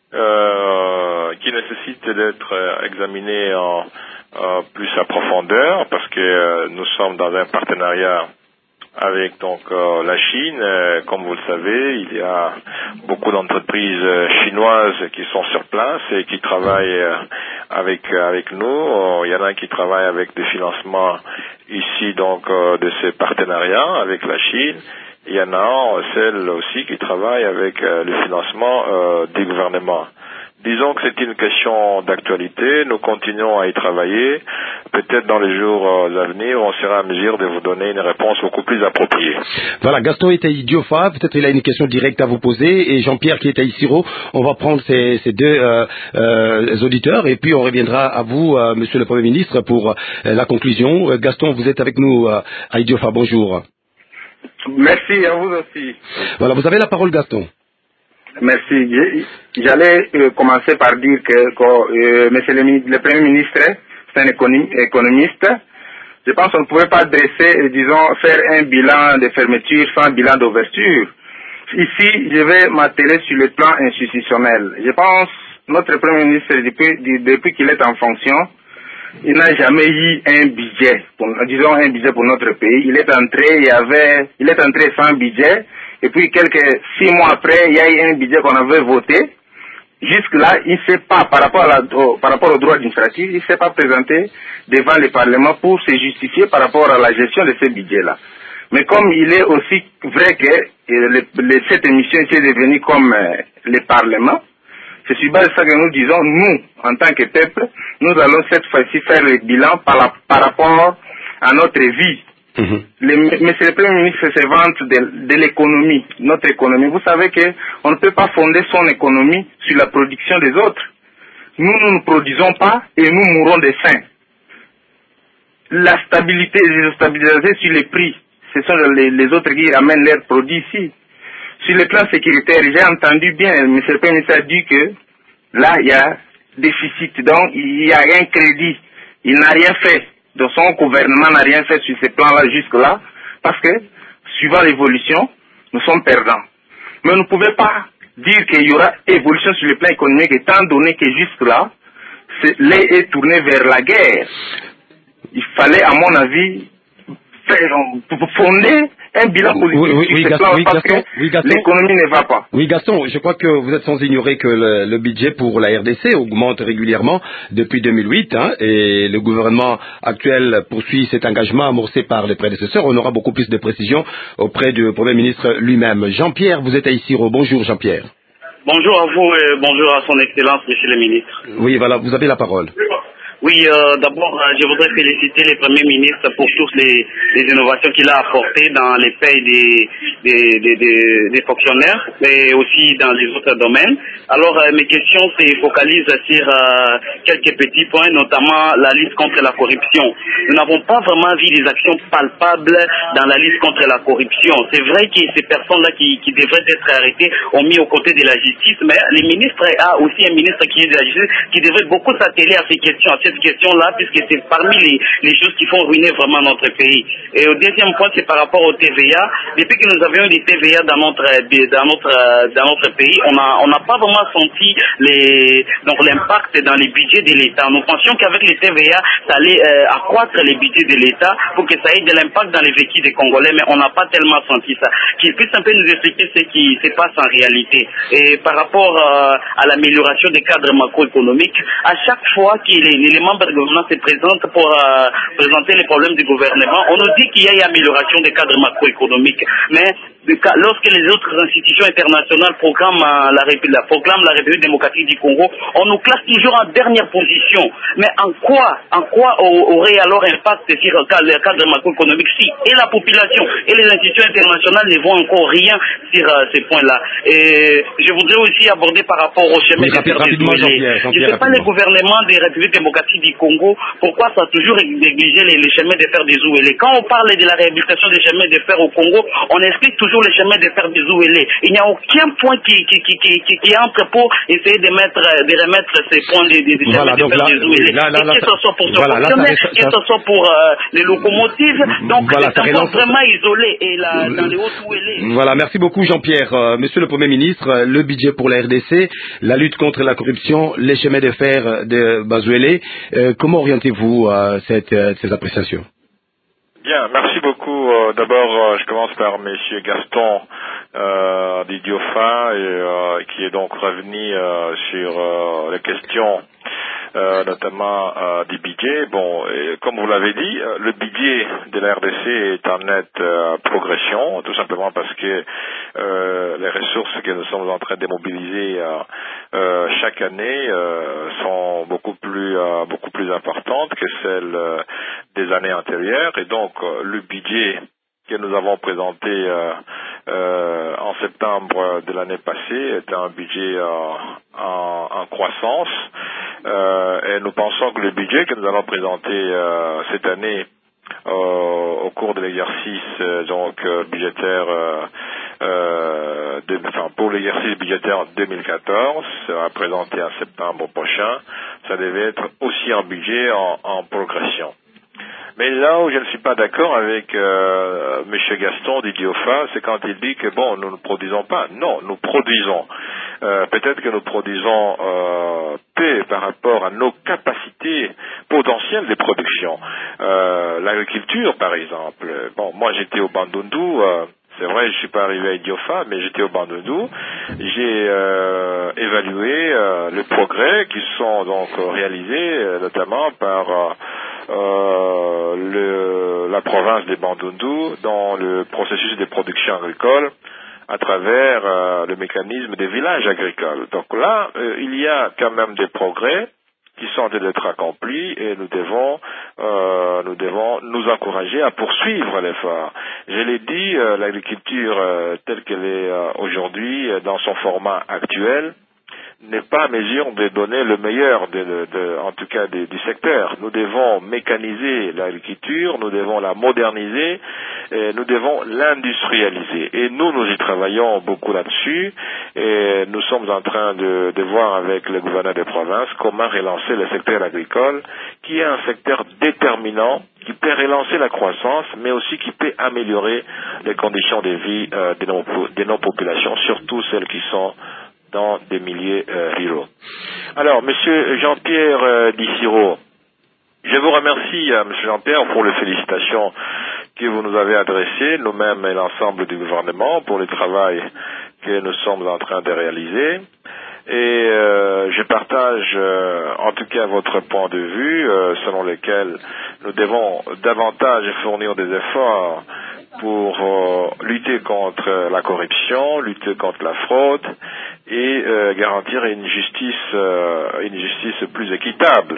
qui nécessite d'être examinée en plus à profondeur parce que nous sommes dans un partenariat avec donc la Chine. Comme vous le savez, il y a beaucoup d'entreprises chinoises qui sont sur place et qui travaillent avec nous. Il y en a qui travaillent avec des financements ici donc de ces partenariats avec la Chine. Il y en a celles aussi qui travaillent avec le financement du gouvernement. Disons que c'est une question d'actualité, nous continuons à y travailler. Peut-être dans les jours à venir, on sera à mesure de vous donner une réponse beaucoup plus appropriée. Voilà, Gaston est à Idiofa, peut-être il a une question directe à vous poser, et Jean-Pierre qui est à Isiro. On va prendre ces deux auditeurs, et puis on reviendra à vous, Monsieur le Premier ministre, pour la conclusion. Gaston, vous êtes avec nous à Idiofa, bonjour. Merci à vous aussi. Voilà, vous avez la parole, Gaston. Merci. J'allais commencer par dire que Monsieur le Premier ministre, c'est un économiste. Je pense qu'on ne pouvait pas dresser, disons, faire un bilan de fermeture sans bilan d'ouverture. Ici, je vais m'atteler sur le plan institutionnel. Je pense que notre Premier ministre, depuis qu'il est en fonction, il n'a jamais eu un budget, disons un budget pour notre pays. Il est entré sans budget. Et puis quelques 6 mois après, il y a eu un budget qu'on avait voté. Jusque-là, il ne s'est pas, par rapport au droit administratif, il ne s'est pas présenté devant le Parlement pour se justifier par rapport à la gestion de ce budget-là. Mais comme il est aussi vrai que cette émission est devenue comme le Parlement, c'est sur base de ça que nous disons, nous, en tant que peuple, nous allons cette fois-ci faire le bilan par rapport à notre vie. Monsieur le Premier ministre se vante de l'économie, notre économie. Vous savez qu'on ne peut pas fonder son économie sur la production des autres. Nous ne produisons pas et nous mourrons de faim. La stabilité, les stabilités sur les prix, ce sont les autres qui amènent leurs produits ici. Sur le plan sécuritaire, j'ai entendu bien, monsieur le Premier ministre a dit que là, il y a déficit, donc il y a un crédit. Il n'a rien fait. Donc son gouvernement n'a rien fait sur ces plans-là jusque-là, parce que, suivant l'évolution, nous sommes perdants. Mais on ne pouvait pas dire qu'il y aura évolution sur le plan économique, étant donné que jusque-là, est tourné vers la guerre. Il fallait, à mon avis, fonder un bilan politique parce que l'économie ne va pas. Oui, Gaston, je crois que vous êtes sans ignorer que le budget pour la RDC augmente régulièrement depuis 2008 et le gouvernement actuel poursuit cet engagement amorcé par les prédécesseurs. On aura beaucoup plus de précisions auprès du Premier ministre lui-même. Jean-Pierre, vous êtes à Isiro. Bonjour Jean-Pierre. Bonjour à vous et bonjour à son Excellence, Monsieur le Ministre. Oui, voilà, vous avez la parole. Oui, d'abord, je voudrais féliciter le Premier ministre pour toutes les innovations qu'il a apportées dans les payes des fonctionnaires, mais aussi dans les autres domaines. Alors, mes questions se focalisent sur quelques petits points, notamment la lutte contre la corruption. Nous n'avons pas vraiment vu des actions palpables dans la lutte contre la corruption. C'est vrai que ces personnes-là qui devraient être arrêtées ont mis aux côtés de la justice, mais le ministre a aussi un ministre qui est de la justice qui devrait beaucoup s'atteler à ces questions, à cette question-là, puisque c'est parmi les choses qui font ruiner vraiment notre pays. Et au deuxième point, c'est par rapport au TVA. Depuis que nous avions eu des TVA dans notre pays, on n'a pas vraiment senti l'impact dans les budgets de l'État. Nous pensions qu'avec les TVA, ça allait accroître les budgets de l'État pour que ça ait de l'impact dans les vécus des Congolais, mais on n'a pas tellement senti ça. Qu'il puisse un peu nous expliquer ce qui se passe en réalité. Et par rapport à l'amélioration des cadres macroéconomiques, à chaque fois que les membres du gouvernement se présentent pour présenter les problèmes du gouvernement, on nous dit qu'il y a une amélioration des cadres macroéconomiques. Mais lorsque les autres institutions internationales proclament la République démocratique du Congo, on nous classe toujours en dernière position. Mais en quoi aurait alors impact sur le cadre macroéconomique si et la population et les institutions internationales ne voient encore rien sur ces points-là. Et je voudrais aussi aborder par rapport au chemin de fer des Zouélés. Je ne sais pas, le gouvernement des Républiques démocratiques du Congo, pourquoi ça a toujours négligé les chemins de fer des Zouélés. Quand on parle de la réhabilitation des chemins de fer au Congo, on explique toujours les chemins de fer des Zouélés. Il n'y a aucun point qui entre pour essayer de remettre ces points des chemins de fer des Zouélés. Que ce soit pour ce fonctionnaire, que ce soit pour les locomotives, donc c'est encore vraiment isolé. Et dans les Hauts-Zouélés. Voilà, merci beaucoup Jean-Pierre. Monsieur le Premier ministre, le budget pour la RDC, la lutte contre la corruption, les chemins de fer de Bazouélé, comment orientez-vous ces appréciations? Bien, merci beaucoup. D'abord, je commence par M. Gaston d'Idiofa, qui est donc revenu sur les questions notamment du budget. Bon, comme vous l'avez dit, le budget de la RDC est en nette progression, tout simplement parce que les ressources que nous sommes en train de mobiliser chaque année sont beaucoup plus importantes que celles des années antérieures, et donc le budget que nous avons présenté en septembre de l'année passée est un budget en croissance, et nous pensons que le budget que nous allons présenter cette année au cours de l'exercice budgétaire pour l'exercice budgétaire 2014 sera présenté en septembre prochain. Ça devait être aussi un budget en progression. Mais là où je ne suis pas d'accord avec M. Gaston d'Idiofa, c'est quand il dit que nous ne produisons pas. Non, nous produisons. Peut-être que nous produisons peu par rapport à nos capacités potentielles de production. L'agriculture, par exemple. Moi j'étais au Bandundu. C'est vrai, je ne suis pas arrivé à Idiofa, mais j'étais au Bandundu. J'ai évalué les progrès qui sont donc réalisés, notamment par la province des Bandundu dans le processus de production agricole à travers le mécanisme des villages agricoles. Donc là, il y a quand même des progrès qui sont en train d'être accomplis, et nous devons nous encourager à poursuivre l'effort. Je l'ai dit, l'agriculture telle qu'elle est aujourd'hui, dans son format actuel, n'est pas à mesure de donner le meilleur en tout cas du secteur. Nous devons mécaniser l'agriculture, nous devons la moderniser, et nous devons l'industrialiser. Et nous y travaillons beaucoup là-dessus, et nous sommes en train de voir avec le gouverneur des provinces comment relancer le secteur agricole, qui est un secteur déterminant, qui peut relancer la croissance, mais aussi qui peut améliorer les conditions de vie de nos populations, surtout celles qui sont dans des milieux ruraux. Alors, Monsieur Jean-Pierre Dissiro, je vous remercie, Monsieur Jean-Pierre, pour les félicitations que vous nous avez adressées, nous-mêmes et l'ensemble du gouvernement, pour le travail que nous sommes en train de réaliser. Et je partage en tout cas votre point de vue, selon lequel nous devons davantage fournir des efforts pour lutter contre la corruption, lutter contre la fraude et garantir une justice plus équitable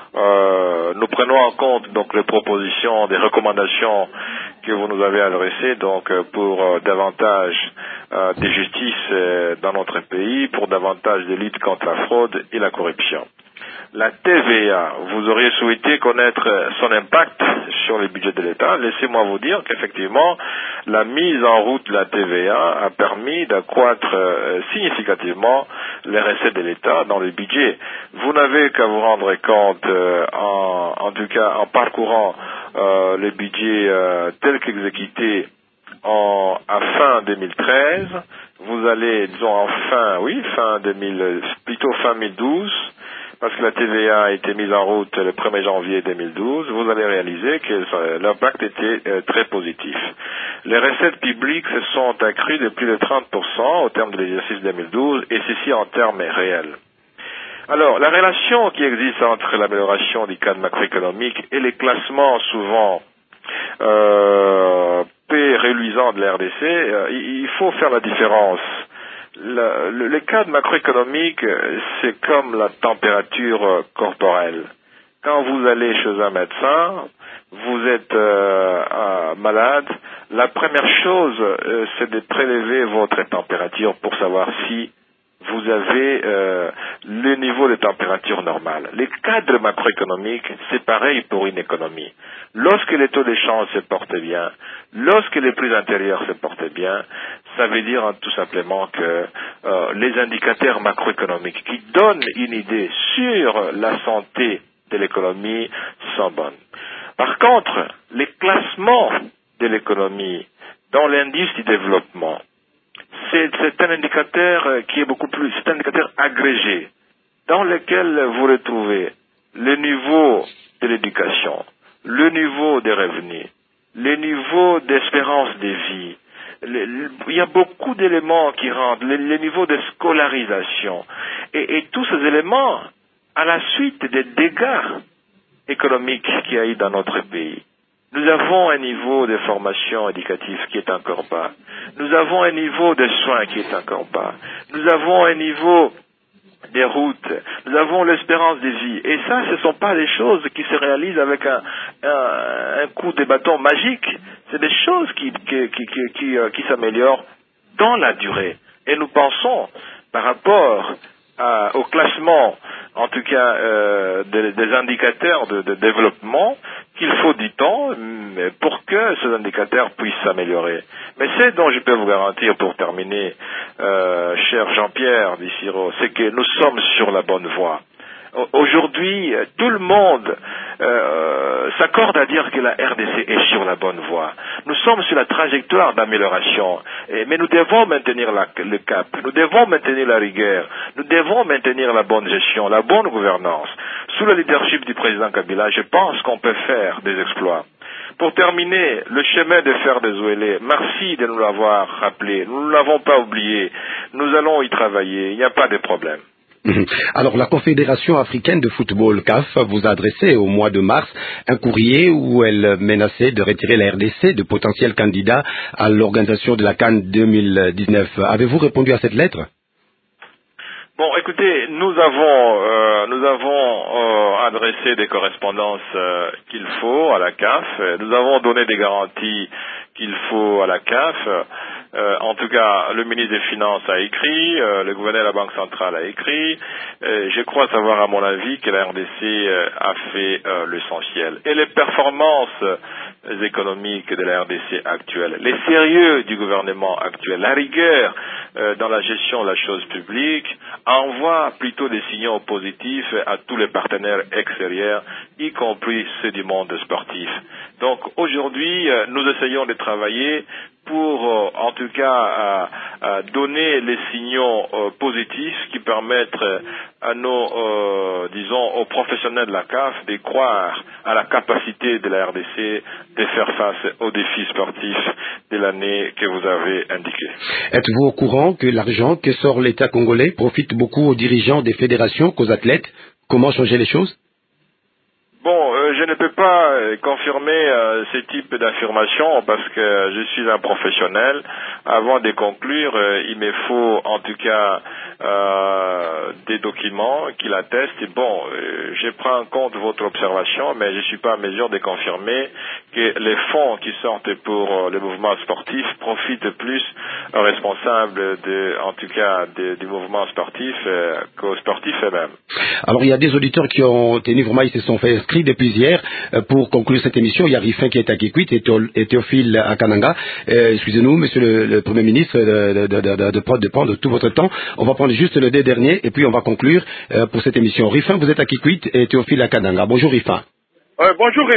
nous prenons en compte donc les propositions, des recommandations que vous nous avez adressées donc pour davantage de justice dans notre pays, pour davantage de lutte contre la fraude et la corruption. La TVA, vous auriez souhaité connaître son impact sur le budget de l'État. Laissez-moi vous dire qu'effectivement, la mise en route de la TVA a permis d'accroître significativement les recettes de l'État dans le budget. Vous n'avez qu'à vous rendre compte, en tout cas en parcourant le budget tel qu'exécuté à fin 2013, vous allez, disons plutôt fin 2012, parce que la TVA a été mise en route le 1er janvier 2012, vous allez réaliser que l'impact était très positif. Les recettes publiques se sont accrues de plus de 30% au terme de l'exercice 2012, et ceci en termes réels. Alors, la relation qui existe entre l'amélioration du cadre macroéconomique et les classements souvent peu reluisants de la RDC, il faut faire la différence. Le cadre macroéconomique, c'est comme la température corporelle. Quand vous allez chez un médecin, vous êtes malade, la première chose, c'est de prélever votre température pour savoir si vous avez le niveau de température normal. Les cadres macroéconomiques, c'est pareil pour une économie. Lorsque les taux d'échange se portent bien, lorsque les prix intérieurs se portent bien, ça veut dire tout simplement que les indicateurs macroéconomiques qui donnent une idée sur la santé de l'économie sont bonnes. Par contre, les classements de l'économie dans l'indice du développement, c'est un indicateur qui est c'est un indicateur agrégé, dans lequel vous retrouvez le niveau de l'éducation, le niveau des revenus, le niveau d'espérance de vie. Il y a beaucoup d'éléments qui rentrent, le niveau de scolarisation, et tous ces éléments, à la suite des dégâts économiques qu'il y a eu dans notre pays. Nous avons un niveau de formation éducative qui est encore bas. Nous avons un niveau de soins qui est encore bas. Nous avons un niveau des routes. Nous avons l'espérance de vie. Et ça, ce ne sont pas des choses qui se réalisent avec un coup de bâton magique. C'est des choses qui s'améliorent dans la durée. Et nous pensons, par rapport au classement, en tout cas des indicateurs de développement, qu'il faut du temps pour que ces indicateurs puissent s'améliorer. Mais c'est dont je peux vous garantir, pour terminer, cher Jean-Pierre Dissiro, c'est que nous sommes sur la bonne voie. Aujourd'hui, tout le monde s'accorde à dire que la RDC est sur la bonne voie. Nous sommes sur la trajectoire d'amélioration, mais nous devons maintenir le cap, nous devons maintenir la rigueur, nous devons maintenir la bonne gestion, la bonne gouvernance. Sous le leadership du président Kabila, je pense qu'on peut faire des exploits. Pour terminer, le chemin de fer des Ouélé, merci de nous l'avoir rappelé, nous ne l'avons pas oublié, nous allons y travailler, il n'y a pas de problème. Alors, la Confédération africaine de football, CAF, vous a adressé au mois de mars un courrier où elle menaçait de retirer la RDC de potentiels candidats à l'organisation de la CAN 2019. Avez-vous répondu à cette lettre? Bon, écoutez, nous avons adressé des correspondances qu'il faut à la CAF. Nous avons donné des garanties qu'il faut à la CAF. En tout cas, le ministre des Finances a écrit, le gouverneur de la Banque centrale a écrit. Je crois savoir, à mon avis, que la RDC a fait l'essentiel. Et les performances économiques de la RDC actuelle, les sérieux du gouvernement actuel, la rigueur dans la gestion de la chose publique envoient plutôt des signaux positifs à tous les partenaires extérieurs, y compris ceux du monde sportif. Donc aujourd'hui, nous essayons de travailler pour, en tout cas, donner les signaux positifs qui permettent à aux professionnels de la CAF de croire à la capacité de la RDC de faire face aux défis sportifs de l'année que vous avez indiqué. Êtes-vous au courant que l'argent que sort l'État congolais profite beaucoup aux dirigeants des fédérations qu'aux athlètes? Comment changer les choses? Bon, je ne peux pas confirmer ce type d'affirmation parce que je suis un professionnel. Avant de conclure, il me faut en tout cas des documents qui l'attestent. Et bon, je prends en compte votre observation, mais je ne suis pas en mesure de confirmer que les fonds qui sortent pour le mouvement sportif profitent plus aux responsables en tout cas du mouvement sportif qu'aux sportifs eux-mêmes. Alors il y a des auditeurs qui ont tenu vraiment, ils se sont fait inscrire depuis hier pour conclure cette émission. Il y a Rifin qui est à Kikwit et Théophile à Kananga. Excusez-nous, monsieur le Premier ministre, de prendre tout votre temps. On va prendre juste le deux derniers et puis on va conclure pour cette émission. Rifin, vous êtes à Kikwit et Théophile à Kananga. Bonjour Rifin. Bonjour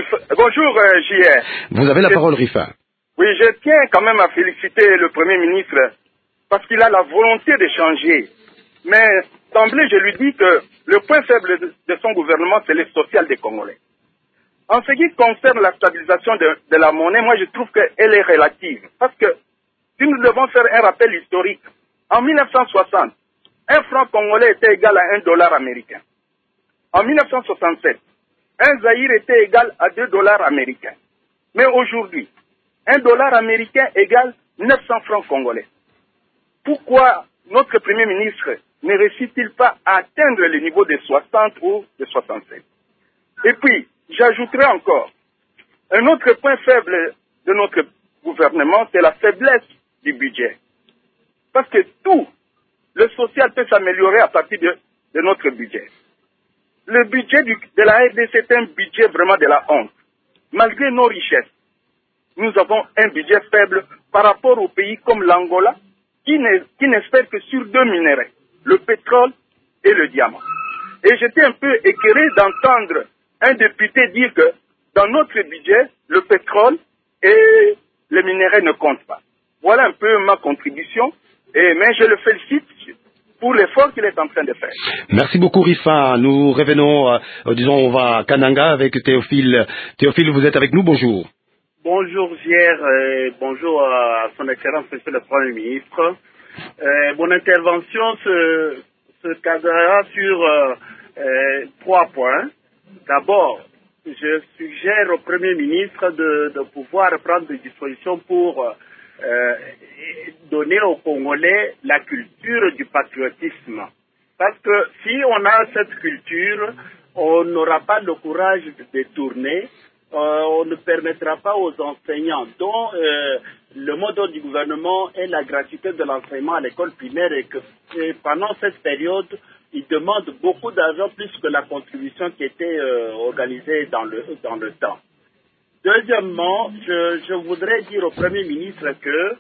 JR. Vous avez la parole Rifin. Oui, je tiens quand même à féliciter le Premier ministre parce qu'il a la volonté de changer. Mais d'emblée, je lui dis que le point faible de son gouvernement, c'est le social des Congolais. En ce qui concerne la stabilisation de la monnaie, moi je trouve qu'elle est relative. Parce que si nous devons faire un rappel historique, en 1960, un franc congolais était égal à $1 américain. En 1967, un Zaïre était égal à $2 américains. Mais aujourd'hui, $1 américain égale 900 francs congolais. Pourquoi notre Premier ministre ne réussit-il pas à atteindre le niveau de 60 ou de 67? Et puis, j'ajouterai encore, un autre point faible de notre gouvernement, c'est la faiblesse du budget. Parce que tout le social peut s'améliorer à partir de notre budget. Le budget de la RDC est un budget vraiment de la honte. Malgré nos richesses, nous avons un budget faible par rapport aux pays comme l'Angola, qui n'espère que sur deux minéraux, le pétrole et le diamant. Et j'étais un peu écœuré d'entendre un député dire que dans notre budget, le pétrole et les minéraux ne comptent pas. Voilà un peu ma contribution, mais je le félicite pour l'effort qu'il est en train de faire. Merci beaucoup Rifa. Nous revenons, on va à Kananga avec Théophile. Théophile, vous êtes avec nous, bonjour. Bonjour Gérard, bonjour à son Excellence Monsieur le Premier ministre. Mon intervention se cadrera sur 3 points. D'abord, je suggère au Premier ministre de pouvoir prendre des dispositions pour donner aux Congolais la culture du patriotisme. Parce que si on a cette culture, on n'aura pas le courage de détourner. On ne permettra pas aux enseignants dont le mot d'ordre du gouvernement est la gratuité de l'enseignement à l'école primaire et que pendant cette période, ils demandent beaucoup d'argent plus que la contribution qui était organisée dans le temps. Deuxièmement, je voudrais dire au Premier ministre que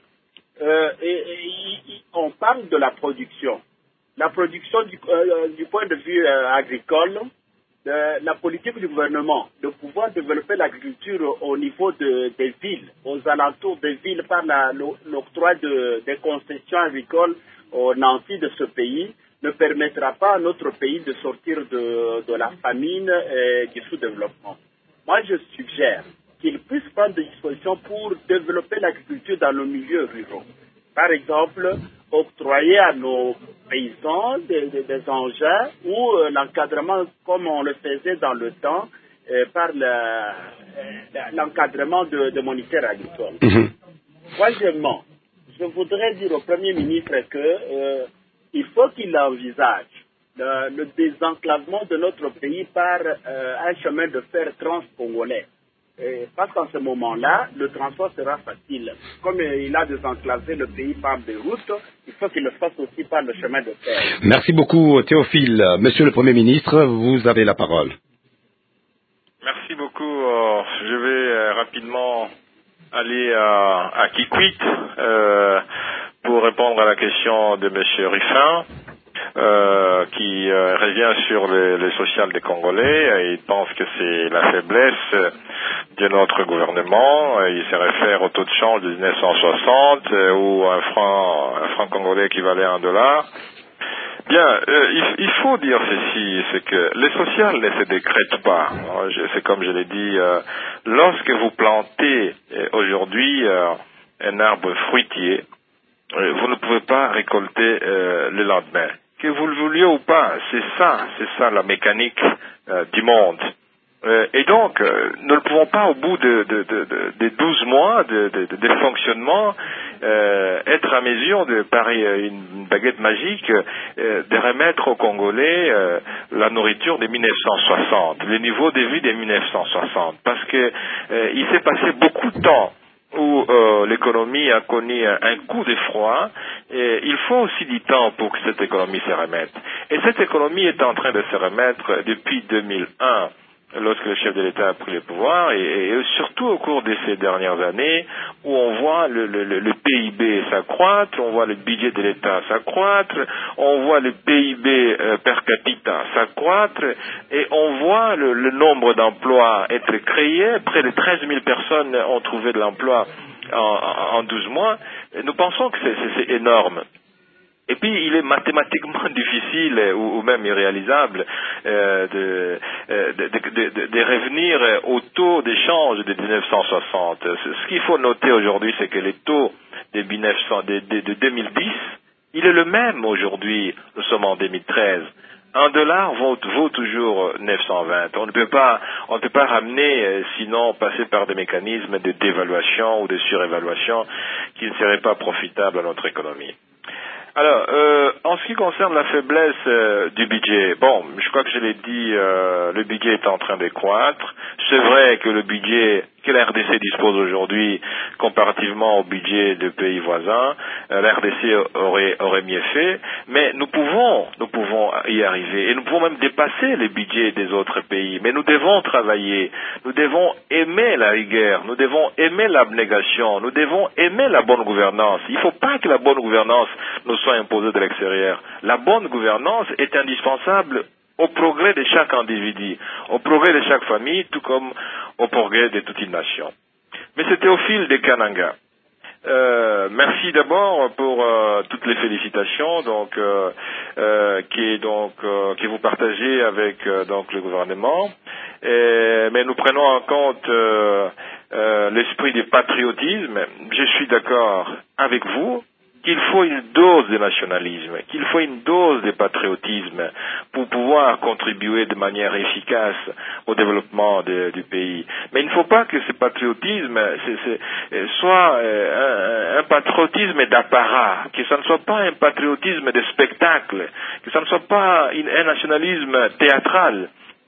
on parle de la production. La production du point de vue agricole, la politique du gouvernement de pouvoir développer l'agriculture au niveau des villes, aux alentours des villes par l'octroi des concessions agricoles aux nantis de ce pays ne permettra pas à notre pays de sortir de la famine et du sous-développement. Moi, je suggère qu'il puisse prendre des dispositions pour développer l'agriculture dans nos milieux ruraux. Par exemple, octroyer à nos paysans des engins ou l'encadrement comme on le faisait dans le temps par l'encadrement de moniteurs agricoles. Troisièmement, je voudrais dire au Premier ministre que il faut qu'il envisage le désenclavement de notre pays par un chemin de fer trans-congolais. Parce qu'en ce moment-là, le transport sera facile. Comme il a désenclavé le pays par des routes, il faut qu'il le fasse aussi par le chemin de fer. Merci beaucoup Théophile. Monsieur le Premier ministre, vous avez la parole. Merci beaucoup. Je vais rapidement aller à Kikwit pour répondre à la question de monsieur Rifin. Qui revient sur le social des Congolais. Il pense que c'est la faiblesse de notre gouvernement. Il se réfère au taux de change de 1960 où un franc congolais équivalait à $1. Bien, il faut dire ceci, c'est que le social ne se décrète pas. C'est comme je l'ai dit, lorsque vous plantez aujourd'hui un arbre fruitier, vous ne pouvez pas récolter le lendemain. Que vous le vouliez ou pas, c'est ça la mécanique du monde. Et donc, nous ne pouvons pas, au bout des 12 mois de fonctionnement, être à mesure de, par une baguette magique, de remettre aux Congolais la nourriture de 1960, le niveau de vie de 1960. Parce que il s'est passé beaucoup de temps où l'économie a connu un coup de froid, et il faut aussi du temps pour que cette économie se remette. Et cette économie est en train de se remettre depuis 2001, lorsque le chef de l'État a pris le pouvoir, et surtout au cours de ces dernières années, où on voit le PIB s'accroître, on voit le budget de l'État s'accroître, on voit le PIB per capita s'accroître, et on voit le nombre d'emplois être créés. Près de 13 000 personnes ont trouvé de l'emploi en 12 mois. Et nous pensons que c'est énorme. Et puis, il est mathématiquement difficile ou même irréalisable de revenir au taux d'échange de 1960. Ce qu'il faut noter aujourd'hui, c'est que les taux de 2010, il est le même aujourd'hui. Nous sommes en 2013. Un dollar vaut toujours 920. On ne peut pas ramener, sinon passer par des mécanismes de dévaluation ou de surévaluation qui ne seraient pas profitables à notre économie. Alors, en ce qui concerne la faiblesse du budget, bon, je crois que je l'ai dit, le budget est en train de croître. C'est vrai que le budget que la RDC dispose aujourd'hui, comparativement au budget de pays voisins, la RDC aurait mieux fait, mais nous pouvons y arriver, et nous pouvons même dépasser les budgets des autres pays. Mais nous devons travailler, nous devons aimer la rigueur, nous devons aimer l'abnégation, nous devons aimer la bonne gouvernance. Il ne faut pas que la bonne gouvernance nous soit imposée de l'extérieur. La bonne gouvernance est indispensable au progrès de chaque individu, au progrès de chaque famille, tout comme au progrès de toute une nation. Mais c'était au fil des Kananga. Merci d'abord pour toutes les félicitations que vous partagez avec le gouvernement. Mais nous prenons en compte l'esprit du patriotisme. Je suis d'accord avec vous qu'il faut une dose de nationalisme, qu'il faut une dose de patriotisme pour pouvoir contribuer de manière efficace au développement du pays. Mais il ne faut pas que ce patriotisme soit un patriotisme d'apparat, que ça ne soit pas un patriotisme de spectacle, que ça ne soit pas un nationalisme théâtral.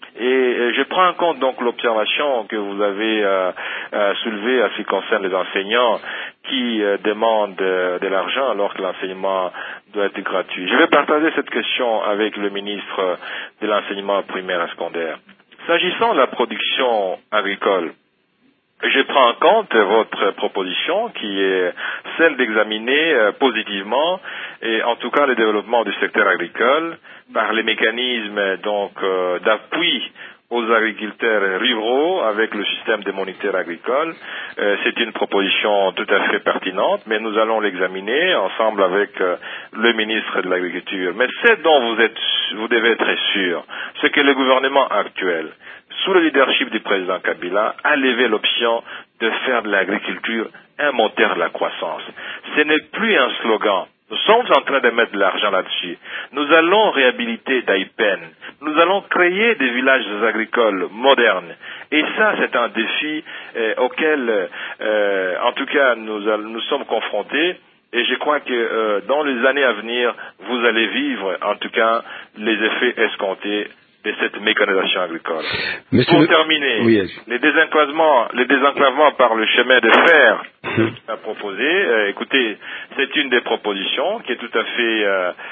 Et je prends en compte donc l'observation que vous avez soulevée à ce qui concerne les enseignants qui demandent de l'argent alors que l'enseignement doit être gratuit. Je vais partager cette question avec le ministre de l'enseignement primaire et secondaire. S'agissant de la production agricole, je prends en compte votre proposition qui est celle d'examiner positivement et en tout cas le développement du secteur agricole par les mécanismes d'appui aux agriculteurs ruraux avec le système de monitorat agricole. C'est une proposition tout à fait pertinente, mais nous allons l'examiner ensemble avec le ministre de l'Agriculture. Mais ce dont vous devez être sûr, c'est que le gouvernement actuel, sous le leadership du président Kabila, a levé l'option de faire de l'agriculture un moteur de la croissance. Ce n'est plus un slogan. Nous sommes en train de mettre de l'argent là-dessus. Nous allons réhabiliter Daipen. Nous allons créer des villages agricoles modernes. Et ça, c'est un défi auquel, en tout cas, nous sommes confrontés. Et je crois que dans les années à venir, vous allez vivre, en tout cas, les effets escomptés de cette mécanisation agricole. Pour terminer, oui, les désenclavements par le chemin de fer à proposer, écoutez, c'est une des propositions qui est tout à fait,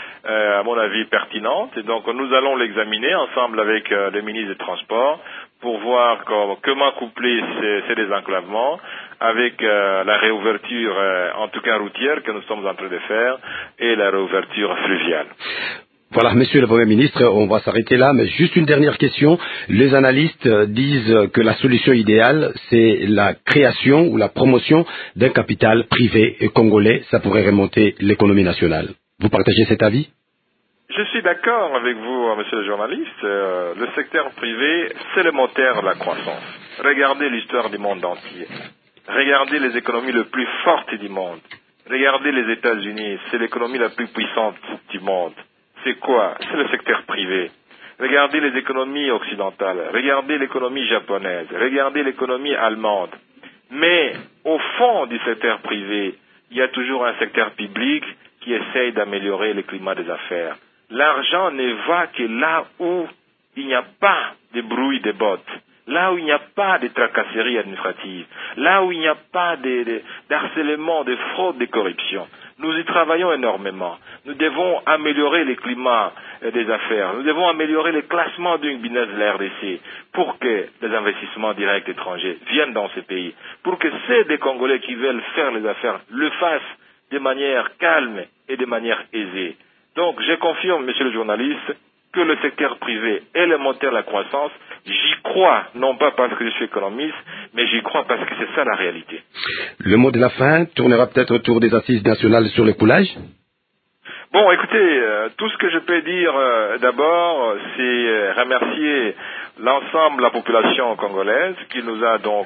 à mon avis, pertinente. Et donc, nous allons l'examiner ensemble avec le ministre des Transports pour voir comment coupler ces désenclavements avec la réouverture, en tout cas routière, que nous sommes en train de faire, et la réouverture fluviale. Voilà, Monsieur le Premier ministre, on va s'arrêter là, mais juste une dernière question. Les analystes disent que la solution idéale, c'est la création ou la promotion d'un capital privé congolais. Ça pourrait remonter l'économie nationale. Vous partagez cet avis? Je suis d'accord avec vous, monsieur le journaliste. Le secteur privé, c'est le moteur de la croissance. Regardez l'histoire du monde entier. Regardez les économies les plus fortes du monde. Regardez les États-Unis, c'est l'économie la plus puissante du monde. C'est quoi? C'est le secteur privé. regardez les économies occidentales, regardez l'économie japonaise, regardez l'économie allemande. Mais au fond du secteur privé, il y a toujours un secteur public qui essaye d'améliorer le climat des affaires. L'argent ne va que là où il n'y a pas de bruit des bottes, là où il n'y a pas de tracasseries administratives, là où il n'y a pas d'harcèlement, de fraude, de corruption. Nous y travaillons énormément. Nous devons améliorer le climat des affaires. Nous devons améliorer le classement du business de la RDC pour que les investissements directs étrangers viennent dans ces pays, pour que ceux des Congolais qui veulent faire les affaires le fassent de manière calme et de manière aisée. Donc, je confirme, monsieur le journaliste, que le secteur privé est le moteur de la croissance. J'y crois, non pas parce que je suis économiste, mais j'y crois parce que c'est ça la réalité. Le mot de la fin tournera peut-être autour des assises nationales sur le coulage. Bon, écoutez, tout ce que je peux dire d'abord, c'est remercier l'ensemble de la population congolaise qui nous a donc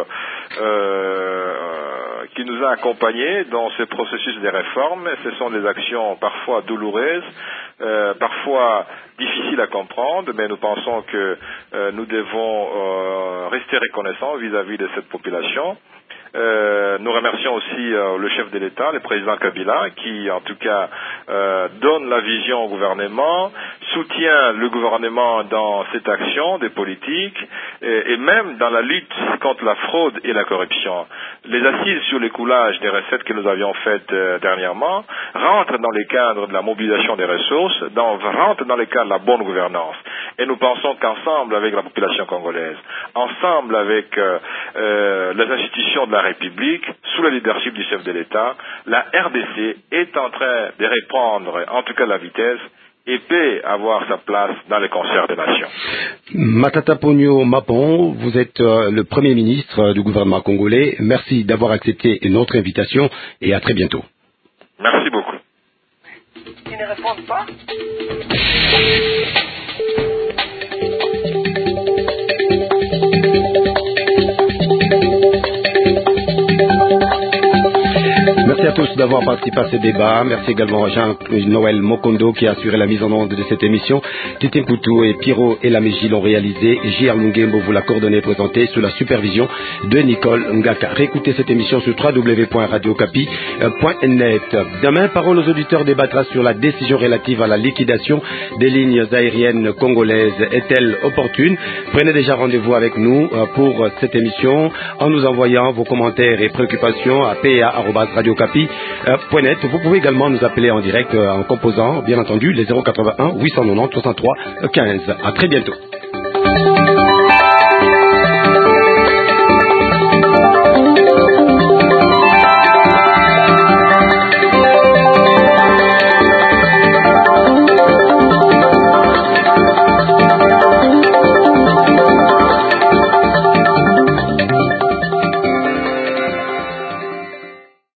qui nous a accompagnés dans ce processus de réforme. Ce sont des actions parfois douloureuses, parfois difficiles à comprendre, mais nous pensons que nous devons rester reconnaissants vis-à-vis de cette population. Nous remercions aussi le chef de l'État, le président Kabila, qui en tout cas donne la vision au gouvernement, soutient le gouvernement dans cette action des politiques et même dans la lutte contre la fraude et la corruption. Les assises sur l'écoulage des recettes que nous avions faites dernièrement rentrent dans les cadres de la mobilisation des ressources, rentrent dans les cadres de la bonne gouvernance. Et nous pensons qu'ensemble avec la population congolaise, ensemble avec les institutions de la République, sous le leadership du chef de l'État, la RDC est en train de reprendre, en tout cas la vitesse, et peut avoir sa place dans les concerts des nations. Matata Ponyo Mapon, vous êtes le Premier ministre du gouvernement congolais. Merci d'avoir accepté notre invitation et à très bientôt. Merci beaucoup. Ils ne répondent pas. Merci à tous d'avoir participé à ce débat. Merci également à Jean-Noël Mokondo qui a assuré la mise en onde de cette émission. Titi Poutou et Pierrot et Laméji l'ont réalisé. J.R. Lungembo vous l'a coordonné et présenté sous la supervision de Nicole Ngaka. Réécoutez cette émission sur www.radiocapi.net. Demain, Parole aux auditeurs débattra sur la décision relative à la liquidation des lignes aériennes congolaises. Est-elle opportune? Prenez déjà rendez-vous avec nous pour cette émission en nous envoyant vos commentaires et préoccupations à pa@radiocapi.net. Vous pouvez également nous appeler en direct en composant, bien entendu, les 081 890 63 15. À très bientôt.